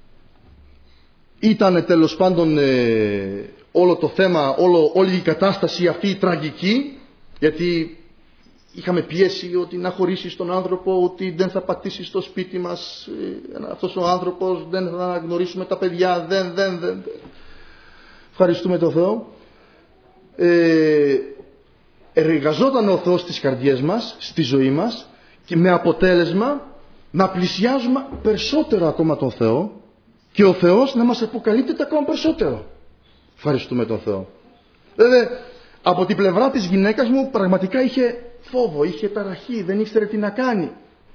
ήταν τέλος πάντων ε, όλο το θέμα, όλο, όλη η κατάσταση αυτή η τραγική, γιατί είχαμε πιέσει ότι να χωρίσεις τον άνθρωπο, ότι δεν θα πατήσεις στο σπίτι μας, ε, αυτός ο άνθρωπος, δεν θα γνωρίσουμε τα παιδιά, δεν, δεν, δεν. Ευχαριστούμε τον Θεό. Ε, εργαζόταν ο Θεός στις καρδιές μας, στη ζωή μας, και με αποτέλεσμα να πλησιάζουμε περισσότερο ακόμα τον Θεό και ο Θεός να μας αποκαλύπτεται ακόμα περισσότερο. Ευχαριστούμε τον Θεό. Βέβαια, από την πλευρά της γυναίκας μου πραγματικά είχε φόβο, είχε ταραχή, δεν ήξερε τι να κάνει.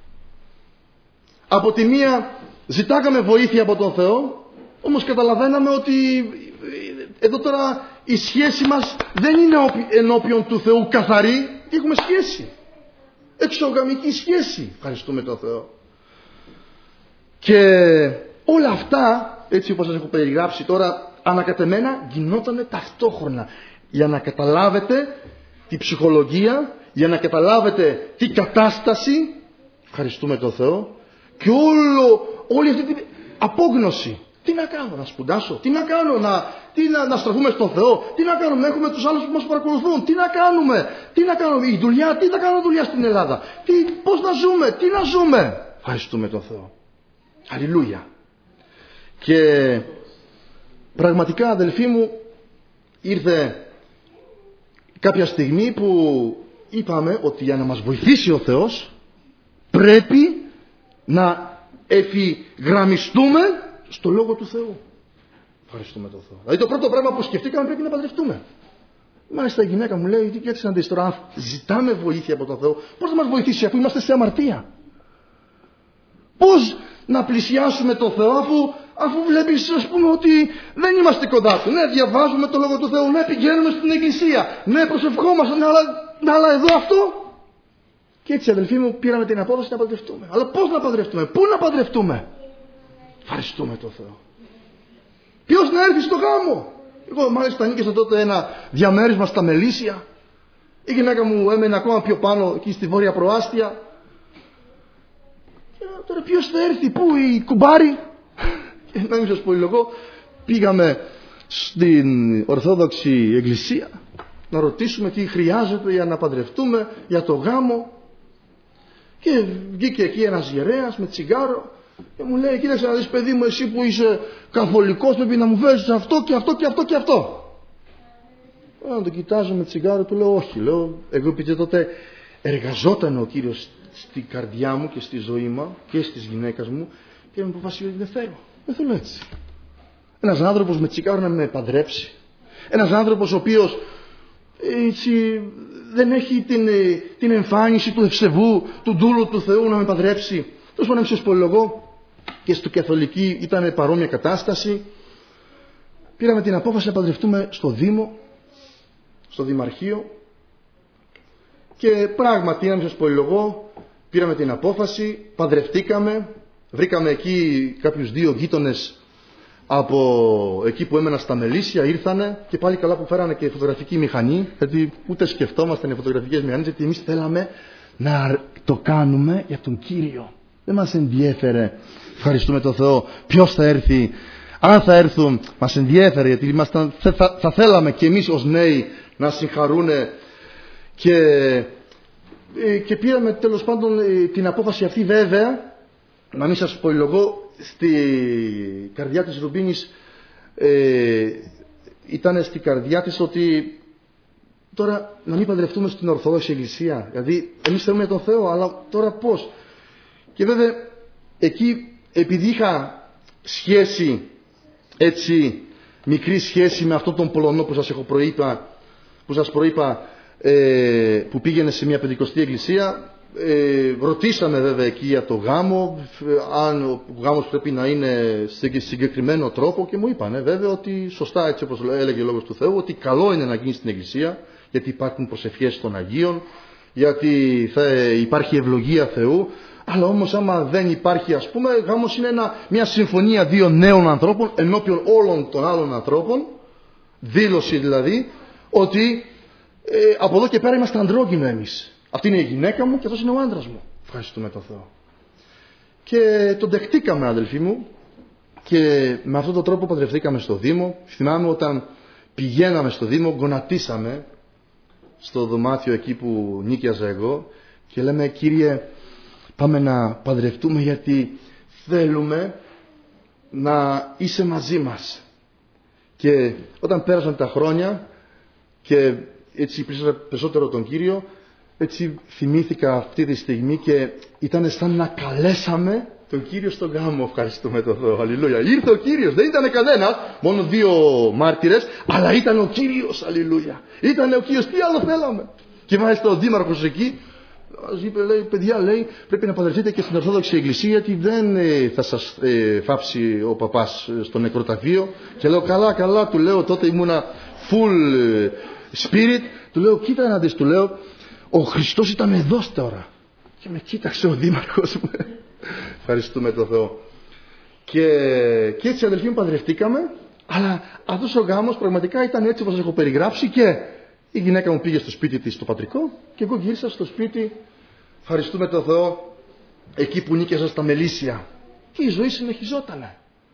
Από τη μία ζητάγαμε βοήθεια από τον Θεό, όμως καταλαβαίναμε ότι εδώ τώρα η σχέση μας δεν είναι ενώπιον του Θεού καθαρή, έχουμε σχέση. Εξωγαμική σχέση. Ευχαριστούμε τον Θεό. Και όλα αυτά, έτσι όπως σας έχω περιγράψει τώρα, ανακατεμένα γινότανε ταυτόχρονα. Για να καταλάβετε τη ψυχολογία, για να καταλάβετε τη κατάσταση, ευχαριστούμε τον Θεό, και όλο, όλη αυτή την απόγνωση, Τι να κάνω, να σπουδάσω, τι να κάνω, να, τι να, να στραφούμε στον Θεό, τι να κάνουμε, έχουμε τους άλλους που μας παρακολουθούν, τι να κάνουμε, τι να κάνουμε, η δουλειά, τι να κάνω δουλειά στην Ελλάδα, τι, πώς να ζούμε, τι να ζούμε. Ευχαριστούμε τον Θεό. Αλληλούια. Και πραγματικά, αδελφοί μου, ήρθε κάποια στιγμή που είπαμε ότι για να μας βοηθήσει ο Θεός πρέπει να εφηγραμμιστούμε στο Λόγο του Θεού. Ευχαριστούμε τον Θεό. Δηλαδή το πρώτο πράγμα που σκεφτήκαμε πρέπει να παντρευτούμε. Μάλιστα η γυναίκα μου λέει, τι κοίταξε να δεις τώρα, αν ζητάμε βοήθεια από τον Θεό, πώς θα μας βοηθήσει αφού είμαστε σε αμαρτία. Πώς να πλησιάσουμε τον Θεό αφού, αφού βλέπεις, ας πούμε, ότι δεν είμαστε κοντά του. Ναι, διαβάζουμε το Λόγο του Θεού, ναι, πηγαίνουμε στην εκκλησία, ναι, προσευχόμαστε, ναι, αλλά, ναι, αλλά εδώ αυτό. Και έτσι, αδελφοί μου, πήραμε την απόφαση να παντρευτούμε. Αλλά πώς να παντρευτούμε, πού να παντρευτούμε. Ευχαριστούμε τον Θεό. Ποιος να έρθει στο γάμο. Εγώ μάλιστα νίκησα τότε ένα διαμέρισμα στα Μελίσια. Η γυναίκα μου έμενε ακόμα πιο πάνω εκεί στη Βόρεια Προάστια. Και τώρα ποιος θα έρθει, πού, η κουμπάρη. Και να μην σας πολυλογώ, πήγαμε στην Ορθόδοξη Εκκλησία να ρωτήσουμε τι χρειάζεται για να παντρευτούμε, για το γάμο. Και βγήκε εκεί ένας γερέας με τσιγάρο και μου λέει, κοίταξε να δεις παιδί μου, εσύ που είσαι καθολικός πρέπει να μου φέρεις αυτό και αυτό και αυτό και αυτό. Να το κοιτάζω με τσιγάρο, του λέω όχι, λέω, εγώ επειδή τότε εργαζόταν ο Κύριος στην καρδιά μου και στη ζωή μου και στις γυναίκες μου και με αποφασίσει ότι δεν θέλω, δεν θέλω έτσι. Ένας άνθρωπος με τσιγάρο να με παντρέψει, ένας άνθρωπος ο οποίος έτσι δεν έχει την, την εμφάνιση του ευσεβού, του δούλου του Θεού να με παντρέψει. Τόσο πάνω να μην σας πολυλογώ, και στο καθολική ήταν παρόμοια κατάσταση. Πήραμε την απόφαση να παντρευτούμε στο Δήμο, στο Δημαρχείο, και πράγματι να μην σας πολυλογώ, πήραμε την απόφαση, παντρευτήκαμε, βρήκαμε εκεί κάποιους δύο γείτονες από εκεί που έμενα στα Μελίσια, ήρθανε και πάλι καλά που φέρανε και φωτογραφική μηχανή, γιατί ούτε σκεφτόμασταν οι φωτογραφικές μηχανές, γιατί εμείς θέλαμε να το κάνουμε για τον Κύριο. Δεν μας ενδιέφερε, ευχαριστούμε τον Θεό, ποιος θα έρθει, αν θα έρθουν, μας ενδιέφερε, γιατί ήμασταν, θα, θα, θα θέλαμε και εμείς ως νέοι να συγχαρούνε και, και πήραμε τέλος πάντων την απόφαση αυτή. Βέβαια, να μην σας πολυλογώ, στη καρδιά της Ρουμπίνης ε, ήταν στη καρδιά της ότι τώρα να μην παντρευτούμε στην Ορθόδοξη Εκκλησία. Δηλαδή εμείς θέλουμε τον Θεό, αλλά τώρα πώς. Και βέβαια εκεί, επειδή είχα σχέση, έτσι μικρή σχέση με αυτόν τον Πολωνό που σας έχω προείπα, που σας προείπα ε, που πήγαινε σε μια πεντηκοστή εκκλησία, Ε, ρωτήσαμε βέβαια εκεί για το γάμο, αν ο γάμος πρέπει να είναι σε συγκεκριμένο τρόπο, και μου είπανε βέβαια ότι σωστά, έτσι όπως έλεγε ο Λόγος του Θεού, ότι καλό είναι να γίνει στην εκκλησία, γιατί υπάρχουν προσευχές των Αγίων, γιατί θα υπάρχει ευλογία Θεού. Αλλά όμως άμα δεν υπάρχει, ας πούμε, γάμος είναι ένα, μια συμφωνία δύο νέων ανθρώπων ενώπιον όλων των άλλων ανθρώπων, δήλωση δηλαδή ότι ε, από εδώ και πέρα είμαστε ανδρόγυνο εμείς. Αυτή είναι η γυναίκα μου και αυτός είναι ο άντρας μου. Ευχαριστούμε τον Θεό. Και τον δεχτήκαμε, αδελφοί μου, και με αυτόν τον τρόπο παντρευτήκαμε στο Δήμο. Θυμάμαι όταν πηγαίναμε στο Δήμο, γονατίσαμε στο δωμάτιο εκεί που νίκιαζα εγώ και λέμε, Κύριε, πάμε να παντρευτούμε γιατί θέλουμε να είσαι μαζί μας. Και όταν πέρασαν τα χρόνια και έτσι πλήρωσα περισσότερο τον Κύριο, έτσι θυμήθηκα αυτή τη στιγμή και ήταν σαν να καλέσαμε τον Κύριο στον γάμο. Ευχαριστούμε τον Θεό. Αλληλούια. Ήρθε ο Κύριος. Δεν ήταν κανένας, μόνο δύο μάρτυρες, αλλά ήταν ο Κύριος. Αλληλούια. Ήταν ο Κύριος. Τι άλλο θέλαμε. Και μάλιστα ο δήμαρχος εκεί μας είπε, λέει, παιδιά, λέει, πρέπει να παντρευτείτε και στην Ορθόδοξη Εκκλησία, γιατί δεν ε, θα σας ε, φάψει ο παπάς στο νεκροταφείο. Και λέω, καλά, καλά, του λέω, τότε ήμουνα full spirit. Του λέω, κοίτα να δεις, του λέω, ο Χριστός ήταν εδώ τώρα. Και με κοίταξε ο δήμαρχος μου. Ευχαριστούμε τον Θεό. Και, και έτσι, αδελφοί μου, παντρευτήκαμε. Αλλά αυτός ο γάμος πραγματικά ήταν έτσι όπως έχω περιγράψει. Και η γυναίκα μου πήγε στο σπίτι της, στο πατρικό, και εγώ γύρισα στο σπίτι, ευχαριστούμε τον Θεό, εκεί που νίκιαζα στα Μελίσια. Και η ζωή συνεχιζότανε.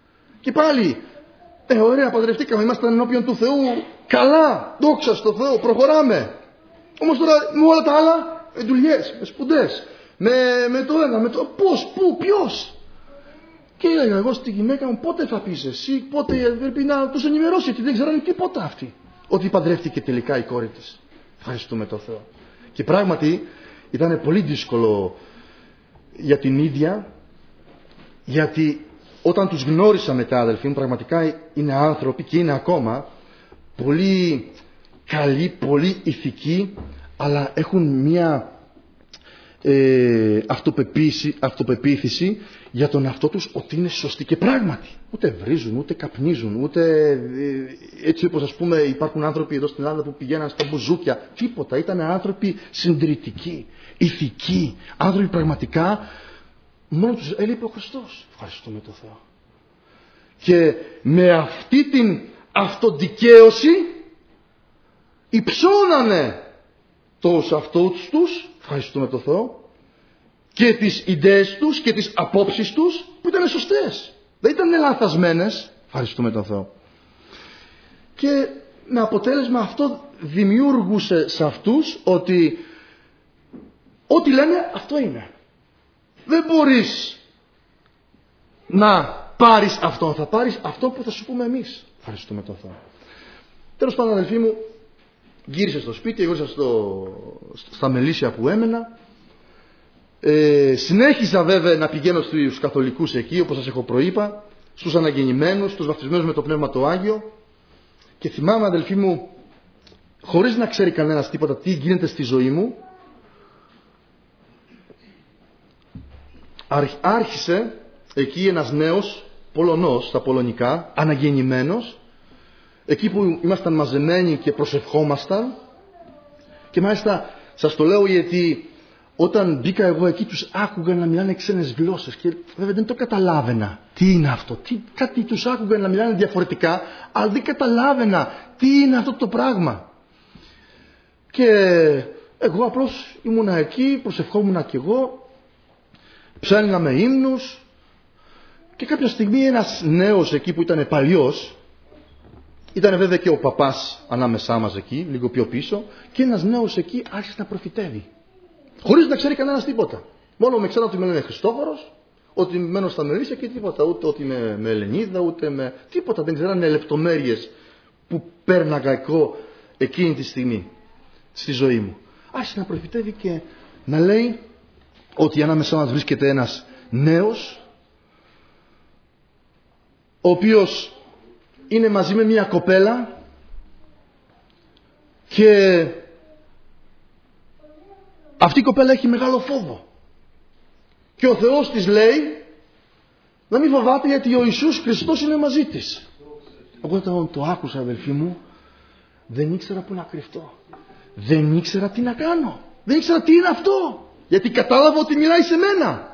Και πάλι, ε, ωραία, παντρευτήκαμε, ήμασταν ενώπιον του Θεού, καλά, δόξα στο Θεό, προχωράμε. Όμως τώρα με όλα τα άλλα, με δουλειές, με σπουδές, με, με το ένα, με το πώς, πού, ποιος. Και έλεγα εγώ στη γυναίκα μου, πότε θα πεις εσύ, πότε πρέπει να τους ενημερώσει, γιατί δεν ξέρανε τίποτα αυτοί. Ότι παντρεύτηκε τελικά η κόρη της. Ευχαριστούμε τον Θεό. Και πράγματι ήταν πολύ δύσκολο για την ίδια, γιατί όταν τους γνώρισα μετά, αδελφοί μου, πραγματικά είναι άνθρωποι και είναι ακόμα πολύ καλοί, πολύ ηθικοί, αλλά έχουν μια ε, αυτοπεποίθηση, αυτοπεποίθηση για τον εαυτό τους ότι είναι σωστοί. Και πράγματι, ούτε βρίζουν, ούτε καπνίζουν, ούτε ε, έτσι όπως ας πούμε υπάρχουν άνθρωποι εδώ στην Ελλάδα που πηγαίναν στα μπουζούκια. Τίποτα. Ήταν άνθρωποι συντηρητικοί, ηθικοί, άνθρωποι πραγματικά. Μόνο τους έλειπε ο Χριστός. Ευχαριστούμε τον Θεό. Και με αυτή την αυτοδικαίωση υψώνανε τους αυτούς τους, ευχαριστούμε τον Θεό, και τις ιδέες τους και τις απόψεις τους που ήταν σωστές. Δεν ήταν λανθασμένες, ευχαριστούμε τον Θεό. Και με αποτέλεσμα αυτό δημιούργησε σε αυτούς ότι ό,τι λένε αυτό είναι. Δεν μπορείς να πάρεις αυτό, θα πάρεις αυτό που θα σου πούμε εμείς. Ευχαριστούμε τον Θεό. Τέλος πάντων, αδελφοί μου, γύρισα στο σπίτι, εγώ ήρθα στο, στα Μελίσια που έμενα. Ε, συνέχιζα βέβαια να πηγαίνω στους καθολικούς εκεί, όπως σας έχω προείπα, στους αναγεννημένους, στους βαπτισμένους με το Πνεύμα το Άγιο. Και θυμάμαι, αδελφοί μου, χωρίς να ξέρει κανένας τίποτα τι γίνεται στη ζωή μου, άρχισε εκεί ένας νέος Πολωνός, στα πολωνικά, αναγεννημένος, εκεί που ήμασταν μαζεμένοι και προσευχόμασταν. Και μάλιστα σας το λέω γιατί όταν μπήκα εγώ εκεί τους άκουγα να μιλάνε ξένες γλώσσες και βέβαια δεν το καταλάβαινα τι είναι αυτό, τι, κάτι τους άκουγα να μιλάνε διαφορετικά, αλλά δεν καταλάβαινα τι είναι αυτό το πράγμα. Και εγώ απλώς ήμουνα εκεί, προσευχόμουνα κι εγώ, ψάχναμε ύμνους. Και κάποια στιγμή ένας νέος εκεί που ήταν παλιός, ήταν βέβαια και ο παπάς ανάμεσά μας εκεί, λίγο πιο πίσω, και ένας νέος εκεί άρχισε να προφητεύει. Χωρίς να ξέρει κανένας τίποτα. Μόνο με ξέραν ότι με λένε Χριστόφορος, ότι μένω στα Μελίσια και τίποτα. Ούτε ότι είμαι με Ελληνίδα, ούτε με τίποτα. Δεν ξέρανε λεπτομέρειες που πέρναγα εγώ εκείνη τη στιγμή στη ζωή μου. Άρχισε να προφητεύει και να λέει ότι ανάμεσά μας βρίσκεται ένας νέος, ο οποίος είναι μαζί με μια κοπέλα και αυτή η κοπέλα έχει μεγάλο φόβο. Και ο Θεός της λέει να μην φοβάται γιατί ο Ιησούς Χριστός είναι μαζί της. Εγώ όταν το άκουσα, αδελφοί μου, δεν ήξερα πού να κρυφτώ. Δεν ήξερα τι να κάνω. Δεν ήξερα τι είναι αυτό. Γιατί κατάλαβα ότι μιλάει σε μένα.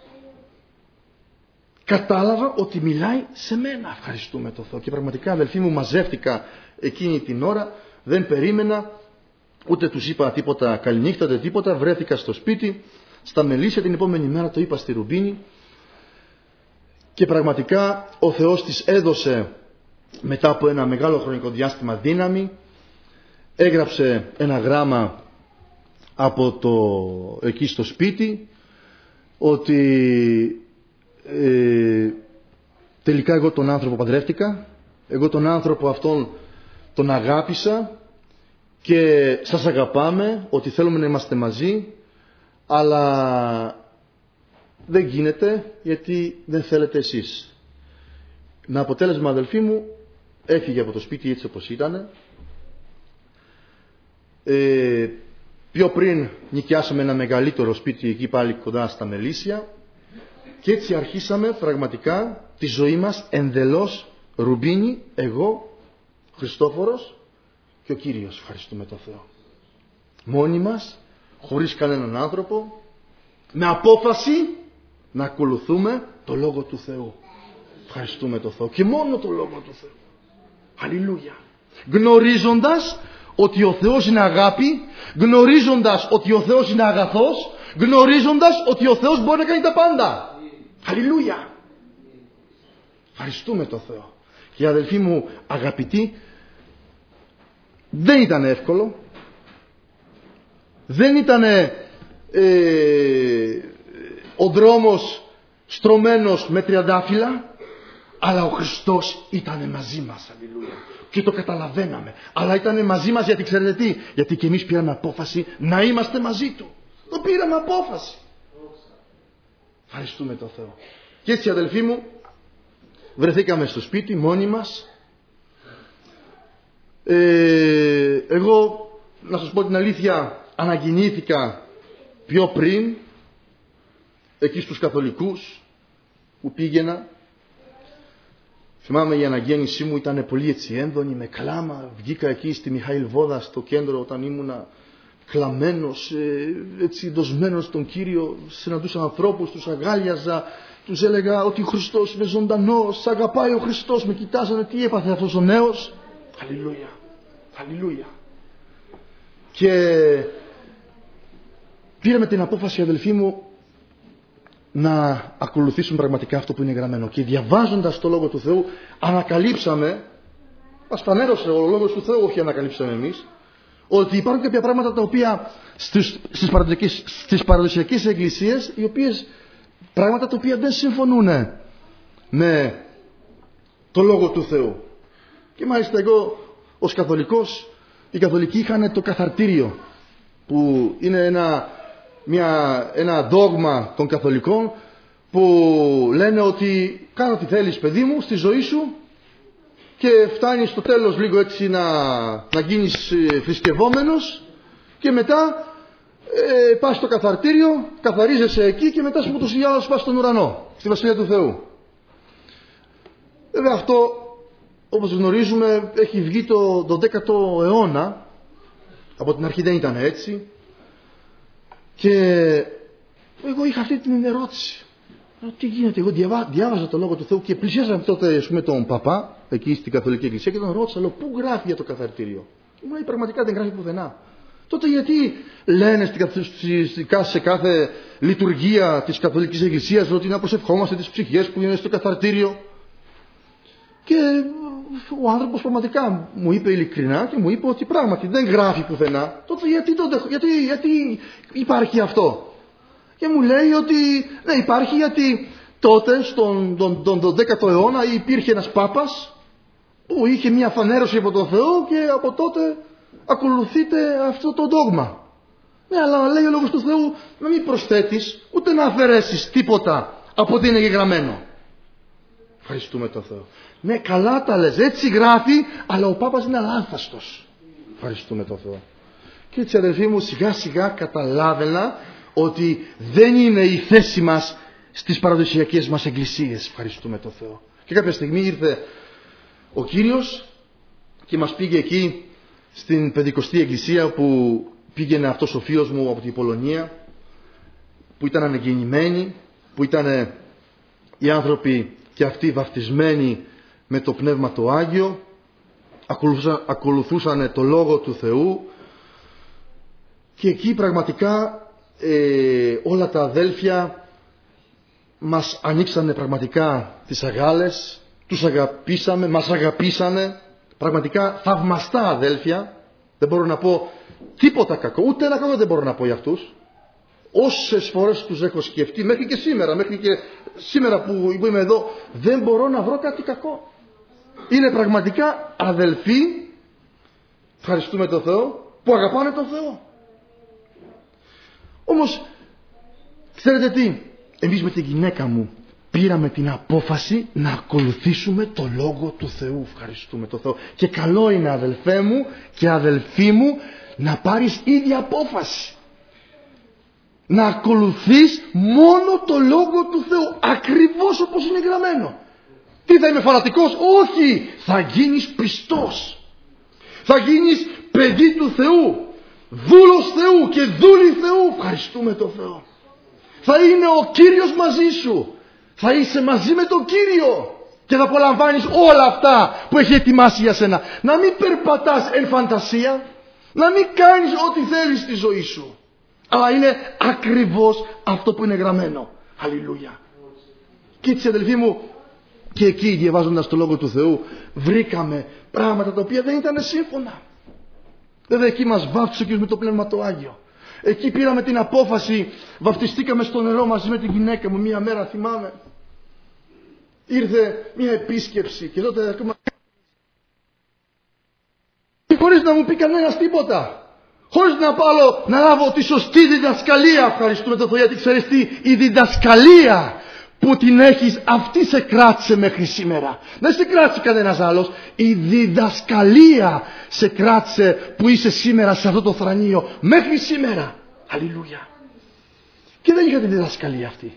Κατάλαβα ότι μιλάει σε μένα. Ευχαριστούμε τον Θεό. Και πραγματικά, αδελφοί μου, μαζεύτηκα εκείνη την ώρα. Δεν περίμενα. Ούτε τους είπα τίποτα καληνύχτα, ούτε τίποτα. Βρέθηκα στο σπίτι, στα Μελίσια. Την επόμενη μέρα το είπα στη Ρουμπίνη. Και πραγματικά ο Θεός της έδωσε μετά από ένα μεγάλο χρονικό διάστημα δύναμη. Έγραψε ένα γράμμα από το εκεί στο σπίτι ότι ε, τελικά εγώ τον άνθρωπο παντρεύτηκα, εγώ τον άνθρωπο αυτόν τον αγάπησα και σας αγαπάμε, ότι θέλουμε να είμαστε μαζί, αλλά δεν γίνεται γιατί δεν θέλετε εσείς. Με αποτέλεσμα, αδελφοί μου, έφυγε από το σπίτι έτσι όπως ήταν. Ε, πιο πριν νοικιάσαμε ένα μεγαλύτερο σπίτι εκεί πάλι κοντά στα Μελίσια και έτσι αρχίσαμε πραγματικά τη ζωή μας ενδελώς Ρουμπίνη, εγώ, Χριστόφορος και ο Κύριος. Ευχαριστούμε τον Θεό. Μόνοι μας, χωρίς κανέναν άνθρωπο, με απόφαση να ακολουθούμε το Λόγο του Θεού. Ευχαριστούμε τον Θεό και μόνο το Λόγο του Θεού. Αλληλούια. Γνωρίζοντας ότι ο Θεός είναι αγάπη, γνωρίζοντας ότι ο Θεός είναι αγαθός, γνωρίζοντας ότι ο Θεός μπορεί να κάνει τα πάντα. Αλληλούια. Ευχαριστούμε το Θεό. Και αδελφοί μου αγαπητοί, δεν ήταν εύκολο. Δεν ήταν ε, ο δρόμος στρωμένος με τριαντάφυλλα, αλλά ο Χριστός ήταν μαζί μας. Αλληλούια. Και το καταλαβαίναμε. Αλλά ήταν μαζί μας γιατί ξέρετε τι? Γιατί και εμείς πήραμε απόφαση να είμαστε μαζί Του. Το πήραμε απόφαση. Ευχαριστούμε το Θεό. Και έτσι αδελφοί μου, βρεθήκαμε στο σπίτι μόνοι μας. Ε, εγώ να σας πω την αλήθεια, ανακοινήθηκα πιο πριν εκεί στους καθολικούς που πήγαινα. Θυμάμαι η αναγέννησή μου ήταν πολύ έτσι έντονη, με κλάμα. Βγήκα εκεί στη Μιχαήλ Βόδα στο κέντρο όταν ήμουνα κλαμμένος, έτσι δοσμένος στον Κύριο. Συναντούσα ανθρώπους, τους αγκάλιαζα, τους έλεγα ότι ο Χριστός είναι ζωντανός, σ' αγαπάει ο Χριστός. Με κοιτάζανε, τι έπαθε αυτός ο νέος? Αλληλούια, αλληλούια. Και πήραμε την απόφαση, αδελφοί μου, να ακολουθήσουμε πραγματικά αυτό που είναι γραμμένο. Και διαβάζοντας το Λόγο του Θεού ανακαλύψαμε, μας φανέρωσε ο Λόγος του Θεού, όχι ανακαλύψαμε εμείς, ότι υπάρχουν κάποια πράγματα τα οποία στις, στις, παραδοσιακές, στις παραδοσιακές εκκλησίες, οι οποίες, πράγματα τα οποία δεν συμφωνούν με το Λόγο του Θεού. Και μάλιστα εγώ ως καθολικός, οι καθολικοί είχαν το καθαρτήριο, που είναι ένα, μια, ένα δόγμα των καθολικών, που λένε ότι κάνω τι θέλεις παιδί μου στη ζωή σου και φτάνει στο τέλος λίγο έτσι να, να γίνεις θρησκευόμενος και μετά ε, πας στο καθαρτήριο, καθαρίζεσαι εκεί και μετά ούτως ή άλλως πας στον ουρανό, στη Βασιλεία του Θεού. Βέβαια αυτό, όπως γνωρίζουμε, έχει βγει το, το δέκατο αιώνα. Από την αρχή δεν ήταν έτσι. Και εγώ είχα αυτή την ερώτηση. Τι γίνεται? Εγώ διαβά, διάβαζα το Λόγο του Θεού και πλησίαζα τότε, ας πούμε, τον παπά εκεί στην Καθολική Εκκλησία και τον ρώτησα, λέω, πού γράφει για το καθαρτήριο? Μου λέει, πραγματικά δεν γράφει πουθενά. Τότε γιατί λένε σε κάθε λειτουργία της Καθολικής Εκκλησίας ότι να προσευχόμαστε τις ψυχές που είναι στο καθαρτήριο? Και ο άνθρωπος πραγματικά μου είπε ειλικρινά και μου είπε ότι πράγματι δεν γράφει πουθενά. Τότε γιατί, τότε, γιατί, γιατί υπάρχει αυτό? Και μου λέει ότι δεν υπάρχει, γιατί τότε στον τον, τον, τον δέκατο αιώνα υπήρχε ένας πάπας που είχε μια φανέρωση από τον Θεό και από τότε ακολουθείται αυτό το δόγμα. Ναι, αλλά λέει ο Λόγος του Θεού να μην προσθέτεις ούτε να αφαιρέσεις τίποτα από ό,τι είναι γεγραμμένο. Ευχαριστούμε τον Θεό. Ναι, καλά τα λες, έτσι γράφει, αλλά ο πάπας είναι αλάνθαστος. Ευχαριστούμε τον Θεό. Και έτσι, αδελφοί μου, σιγά σιγά καταλάβαινα ότι δεν είναι η θέση μας στις παραδοσιακές μας εκκλησίες. Ευχαριστούμε τον Θεό. Και κάποια στιγμή ήρθε ο Κύριος και μας πήγε εκεί στην Πεντηκοστή Εκκλησία που πήγαινε αυτός ο φίλος μου από την Πολωνία, που ήταν ανεγεννημένοι, που ήταν οι άνθρωποι και αυτοί βαφτισμένοι με το Πνεύμα το Άγιο, ακολουθούσαν, ακολουθούσαν το Λόγο του Θεού και εκεί πραγματικά ε, όλα τα αδέλφια μας ανοίξανε πραγματικά τις αγάλες, τους αγαπήσαμε, μας αγαπήσανε, πραγματικά θαυμαστά αδέλφια. Δεν μπορώ να πω τίποτα κακό, ούτε ένα κακό δεν μπορώ να πω για αυτούς. Όσες φορές τους έχω σκεφτεί, μέχρι και σήμερα, μέχρι και σήμερα που είμαι εδώ, δεν μπορώ να βρω κάτι κακό. Είναι πραγματικά αδελφοί, ευχαριστούμε τον Θεό, που αγαπάνε τον Θεό. Όμως, ξέρετε τι, εμείς με τη γυναίκα μου πήραμε την απόφαση να ακολουθήσουμε το Λόγο του Θεού. Ευχαριστούμε τον Θεό. Και καλό είναι, αδελφέ μου και αδελφοί μου, να πάρεις ίδια απόφαση. Να ακολουθείς μόνο το Λόγο του Θεού, ακριβώς όπως είναι γραμμένο. Τι, θα είμαι φανατικός? Όχι, θα γίνεις πιστός. Θα γίνεις παιδί του Θεού, δούλος Θεού και δούλη Θεού. Ευχαριστούμε τον Θεό. Θα είναι ο Κύριος μαζί σου. Θα είσαι μαζί με τον Κύριο και θα απολαμβάνεις όλα αυτά που έχει ετοιμάσει για σένα. Να μην περπατάς εν φαντασία, να μην κάνεις ό,τι θέλεις στη ζωή σου, αλλά είναι ακριβώς αυτό που είναι γραμμένο. Αλληλούια. Και έτσι, αδελφοί μου, Και εκεί, διαβάζοντας το Λόγο του Θεού, βρήκαμε πράγματα τα οποία δεν ήταν σύμφωνα. Βέβαια εκεί μας βάφτισε ο Κύριος με το Πνεύμα το Άγιο. Εκεί πήραμε την απόφαση, βαφτιστήκαμε στο νερό μαζί με την γυναίκα μου. Μία μέρα θυμάμαι, ήρθε μία επίσκεψη και τότε ακόμα... και χωρίς να μου πει κανένας τίποτα, χωρίς να πάω να λάβω τη σωστή διδασκαλία. Ευχαριστούμε τον Θεό, γιατί ξέρεις τι, η διδασκαλία που την έχεις, αυτή σε κράτησε μέχρι σήμερα. Δεν σε κράτησε κανένας άλλος. Η διδασκαλία σε κράτησε που είσαι σήμερα σε αυτό το θρανείο μέχρι σήμερα. Αλληλούια. Και δεν είχα τη διδασκαλία αυτή.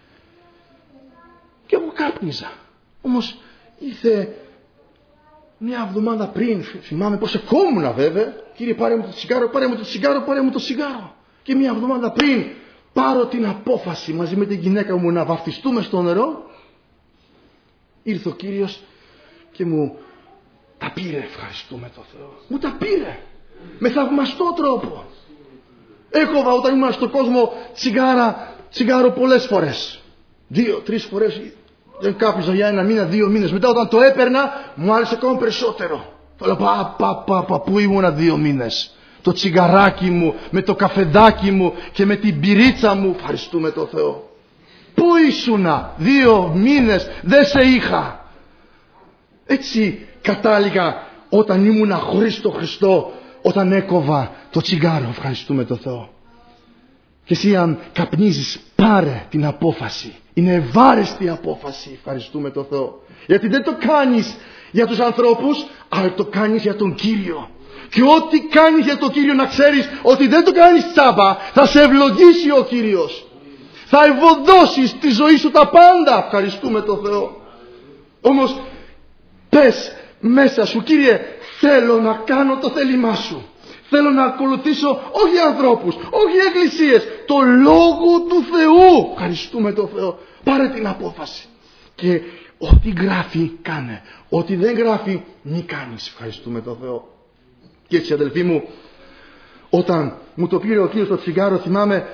Και εγώ κάπνιζα. Όμως ήρθε μια εβδομάδα πριν, θυμάμαι πως ευχόμουν βέβαια, κύριε πάρε μου το τσιγάρο, πάρε μου το τσιγάρο, πάρε μου το τσιγάρο. Και μια εβδομάδα πριν πάρω την απόφαση μαζί με την γυναίκα μου να βαφτιστούμε στο νερό, ήρθε ο Κύριος και μου τα πήρε, ευχαριστούμε τον Θεό. Μου τα πήρε με θαυμαστό τρόπο. Έκοβα όταν ήμουν στον κόσμο τσιγάρα, τσιγάρο πολλές φορές. Δύο, τρεις φορές. Δεν κάπνιζα για ένα μήνα, δύο μήνες. Μετά όταν το έπαιρνα μου άρεσε ακόμα περισσότερο. Λέω πα, πα, πα, πα, πού ήμουνα δύο μήνες. Το τσιγαράκι μου, με το καφεδάκι μου και με την πυρίτσα μου. Ευχαριστούμε τον Θεό. Πού ήσουνα δύο μήνες, δεν σε είχα. Έτσι κατάληγα όταν ήμουνα χωρίς το Χριστό, όταν έκοβα το τσιγάρο. Ευχαριστούμε τον Θεό. Και εσύ αν καπνίζεις, πάρε την απόφαση. Είναι ευάρεστη απόφαση. Ευχαριστούμε τον Θεό. Γιατί δεν το κάνεις για τους ανθρώπους, αλλά το κάνεις για τον Κύριο. Και ό,τι κάνεις για τον Κύριο, να ξέρεις ότι δεν το κάνεις τσάμπα. Θα σε ευλογήσει ο Κύριος. Θα ευωδώσεις τη ζωή σου τα πάντα. Ευχαριστούμε τον Θεό. Όμως πες μέσα σου, Κύριε, θέλω να κάνω το θέλημά σου. Θέλω να ακολουθήσω όχι ανθρώπους, όχι εκκλησίες, το Λόγο του Θεού. Ευχαριστούμε τον Θεό. Πάρε την απόφαση. Και ό,τι γράφει κάνε. Ό,τι δεν γράφει μη κάνεις. Ευχαριστούμε τον Θεό. Και έτσι αδελφοί μου, όταν μου το πήρε ο Κύριος το τσιγάρο, θυμάμαι,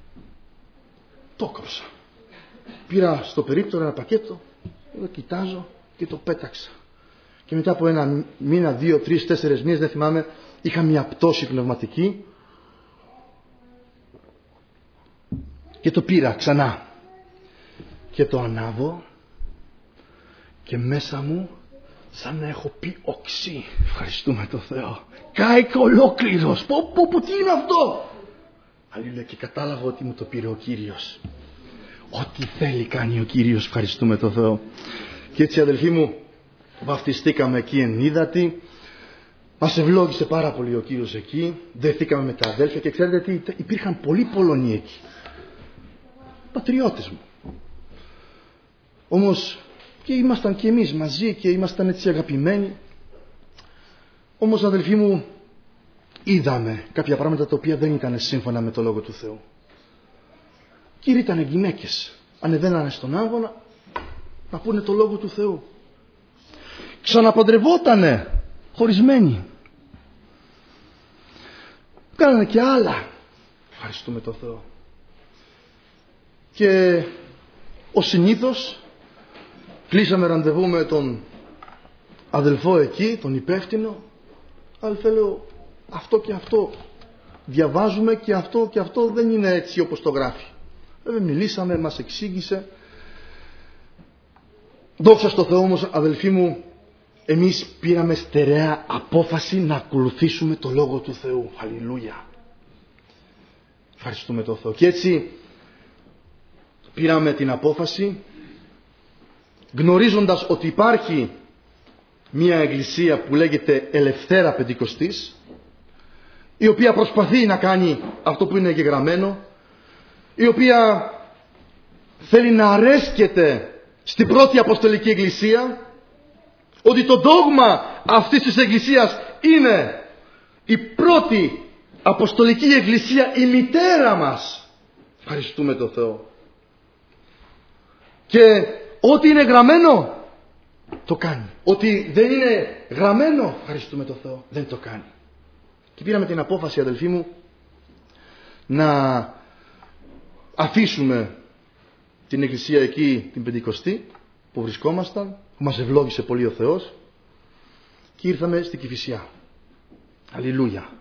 το κόψα. Πήρα στο περίπτωρο ένα πακέτο, το κοιτάζω και το πέταξα. Και μετά από ένα μήνα, δύο, τρεις, τέσσερις μήνες, δεν θυμάμαι, είχα μια πτώση πνευματική και το πήρα ξανά. Και το ανάβω και μέσα μου σαν να έχω πει οξύ. Ευχαριστούμε τον Θεό. Κάηκα ολόκληρος. Πω πω πω, τι είναι αυτό. Αλλήλουια, και κατάλαβα ότι μου το πήρε ο Κύριος. Ό,τι θέλει κάνει ο Κύριος. Ευχαριστούμε τον Θεό. Και έτσι αδελφοί μου, βαφτιστήκαμε εκεί εν ύδατη. Μας ευλόγησε πάρα πολύ ο Κύριος εκεί. Δεθήκαμε με τα αδέλφια και ξέρετε τι, υπήρχαν πολλοί Πολωνοί εκεί. Πατριώτες μου. Όμως και ήμασταν και εμείς μαζί και ήμασταν έτσι αγαπημένοι. Όμως αδελφοί μου, είδαμε κάποια πράγματα τα οποία δεν ήταν σύμφωνα με το Λόγο του Θεού. Κύριοι ήταν γυναίκες, ανεβαίνανε στον άγωνα να πούνε το Λόγο του Θεού. Ξαναπαντρευότανε χωρισμένοι. Κάνανε και άλλα. Ευχαριστούμε τον Θεό. Και ως συνήθως κλείσαμε ραντεβού με τον αδελφό εκεί, τον υπεύθυνο. Αδελφέ, λέω, αυτό και αυτό διαβάζουμε και αυτό και αυτό δεν είναι έτσι όπως το γράφει. Βέβαια μιλήσαμε, μας εξήγησε. Δόξα στο Θεό όμως αδελφοί μου, εμείς πήραμε στερεά απόφαση να ακολουθήσουμε το Λόγο του Θεού. Αλληλούια. Ευχαριστούμε τον Θεό. Και έτσι πήραμε την απόφαση, γνωρίζοντας ότι υπάρχει μια εκκλησία που λέγεται Ελευθέρα Πεντηκοστής, η οποία προσπαθεί να κάνει αυτό που είναι γεγραμμένο, η οποία θέλει να αρέσκεται στην πρώτη Αποστολική Εκκλησία, ότι το δόγμα αυτής της Εκκλησίας είναι η πρώτη Αποστολική Εκκλησία, η μητέρα μας. Ευχαριστούμε τον Θεό. Και ό,τι είναι γραμμένο το κάνει. Ό,τι δεν είναι γραμμένο, ευχαριστούμε τον Θεό, δεν το κάνει. Και πήραμε την απόφαση αδελφοί μου να αφήσουμε την εκκλησία εκεί την Πεντηκοστή, που που βρισκόμασταν, που μας ευλόγησε πολύ ο Θεός, και ήρθαμε στην Κηφισιά. Αλληλούια.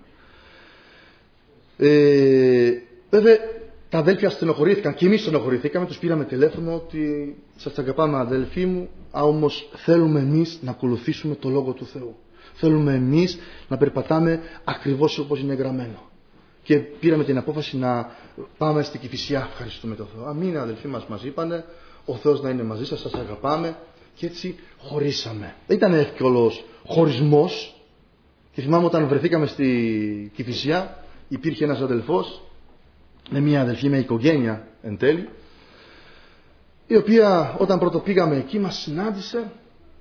Ε, βέβαια, τα αδέλφια στενοχωρήθηκαν και εμείς στενοχωρηθήκαμε, τους πήραμε τηλέφωνο ότι σας αγαπάμε αδέλφοι μου, α, όμως θέλουμε εμείς να ακολουθήσουμε το Λόγο του Θεού. Θέλουμε εμείς να περπατάμε ακριβώς όπως είναι γραμμένο. Και πήραμε την απόφαση να πάμε στην Κηφισιά. Ευχαριστούμε τον Θεό. Αμήν, αδελφοί μας μας είπανε, ο Θεός να είναι μαζί σας, σας αγαπάμε. Και έτσι χωρίσαμε. Δεν ήταν εύκολος χωρισμός. Και θυμάμαι όταν βρεθήκαμε στη Κηφισιά, υπήρχε ένας αδελφός με μια αδελφή, με οικογένεια εν τέλει, η οποία όταν πρώτο πήγαμε εκεί μας συνάντησε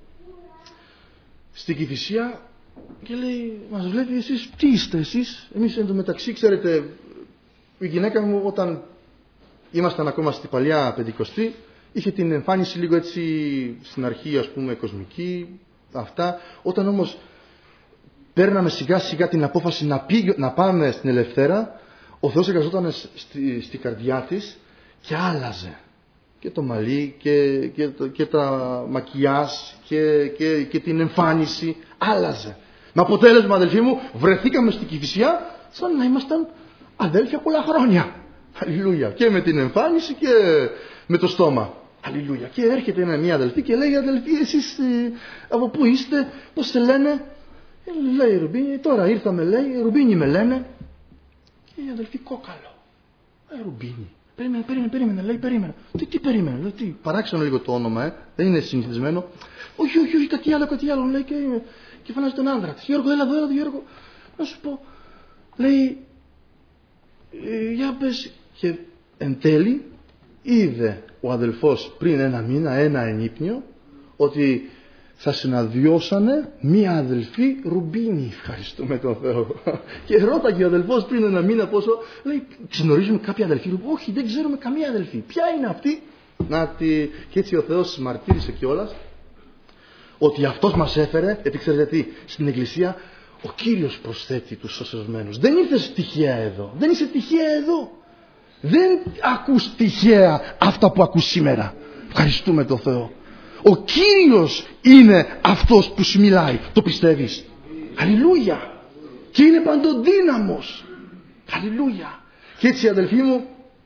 στην Κηφισιά και λέει, μας βλέπει, εσείς τι είστε εσείς? Εμείς εν τω μεταξύ, ξέρετε, η γυναίκα μου όταν ήμασταν ακόμα στη παλιά Πεντηκοστή, είχε την εμφάνιση λίγο έτσι στην αρχή, ας πούμε, κοσμική, αυτά. Όταν όμως παίρναμε σιγά σιγά την απόφαση να, πήγ, να πάμε στην Ελευθέρα, ο Θεός εργαζόταν στη, στη καρδιά της και άλλαζε. Και το μαλλί και, και, και τα μακιάζ και, και, και την εμφάνιση άλλαζε. Με αποτέλεσμα, αδελφοί μου, βρεθήκαμε στην Κηφισιά σαν να ήμασταν αδέλφια πολλά χρόνια. Αλληλούια. Και με την εμφάνιση και με το στόμα. Αλληλούια. Και έρχεται μια αδελφή και λέει, αδελφοί, εσείς ε, από πού είστε, πώς σε λένε? Ε, λέει Ρουμπίνη, τώρα ήρθαμε, λέει, Ρουμπίνη με λένε. Και η αδελφή, Κόκαλο. Ε, Ρουμπίνη. Περίμενε, περίμενε, περίμενε, λέει, περίμενε. Τι, τι περίμενε, λέει, τι, παράξενο λίγο το όνομα, ε. Δεν είναι συνηθισμένο. Όχι, όχι, όχι, κάτι άλλο, κάτι άλλο, λέει, και, και φωνάζει τον άντρα της. Γιώργο, έλα εδώ, έλα εδώ, Γιώργο. Να σου πω. Λέει, ε, για πες. Και εν τέλει, είδε ο αδελφός πριν ένα μήνα, ένα ενύπνιο, ότι θα συναντιώσανε μία αδελφή Ρουμπίνη. Ευχαριστούμε τον Θεό. Και ρώταγε ο αδελφός πριν ένα μήνα πόσο, λέει, γνωρίζουμε κάποια αδελφή? Όχι, δεν ξέρουμε καμία αδελφή. Ποια είναι αυτή? Να τη... Και έτσι ο Θεός μαρτύρησε κιόλας ότι αυτός μας έφερε, γιατί ξέρετε τι, στην Εκκλησία ο Κύριος προσθέτει τους σωσασμένους. Δεν ήρθες τυχαία εδώ. Δεν είσαι τυχαία εδώ. Δεν ακούς τυχαία αυτά που ακούς σήμερα. Ευχαριστούμε τον Θεό. Ο Κύριος είναι αυτός που σου μιλάει. Το πιστεύεις? Αλληλούια. Και είναι παντοδύναμος. Αλληλούια. Και έτσι, αδελφοί μου,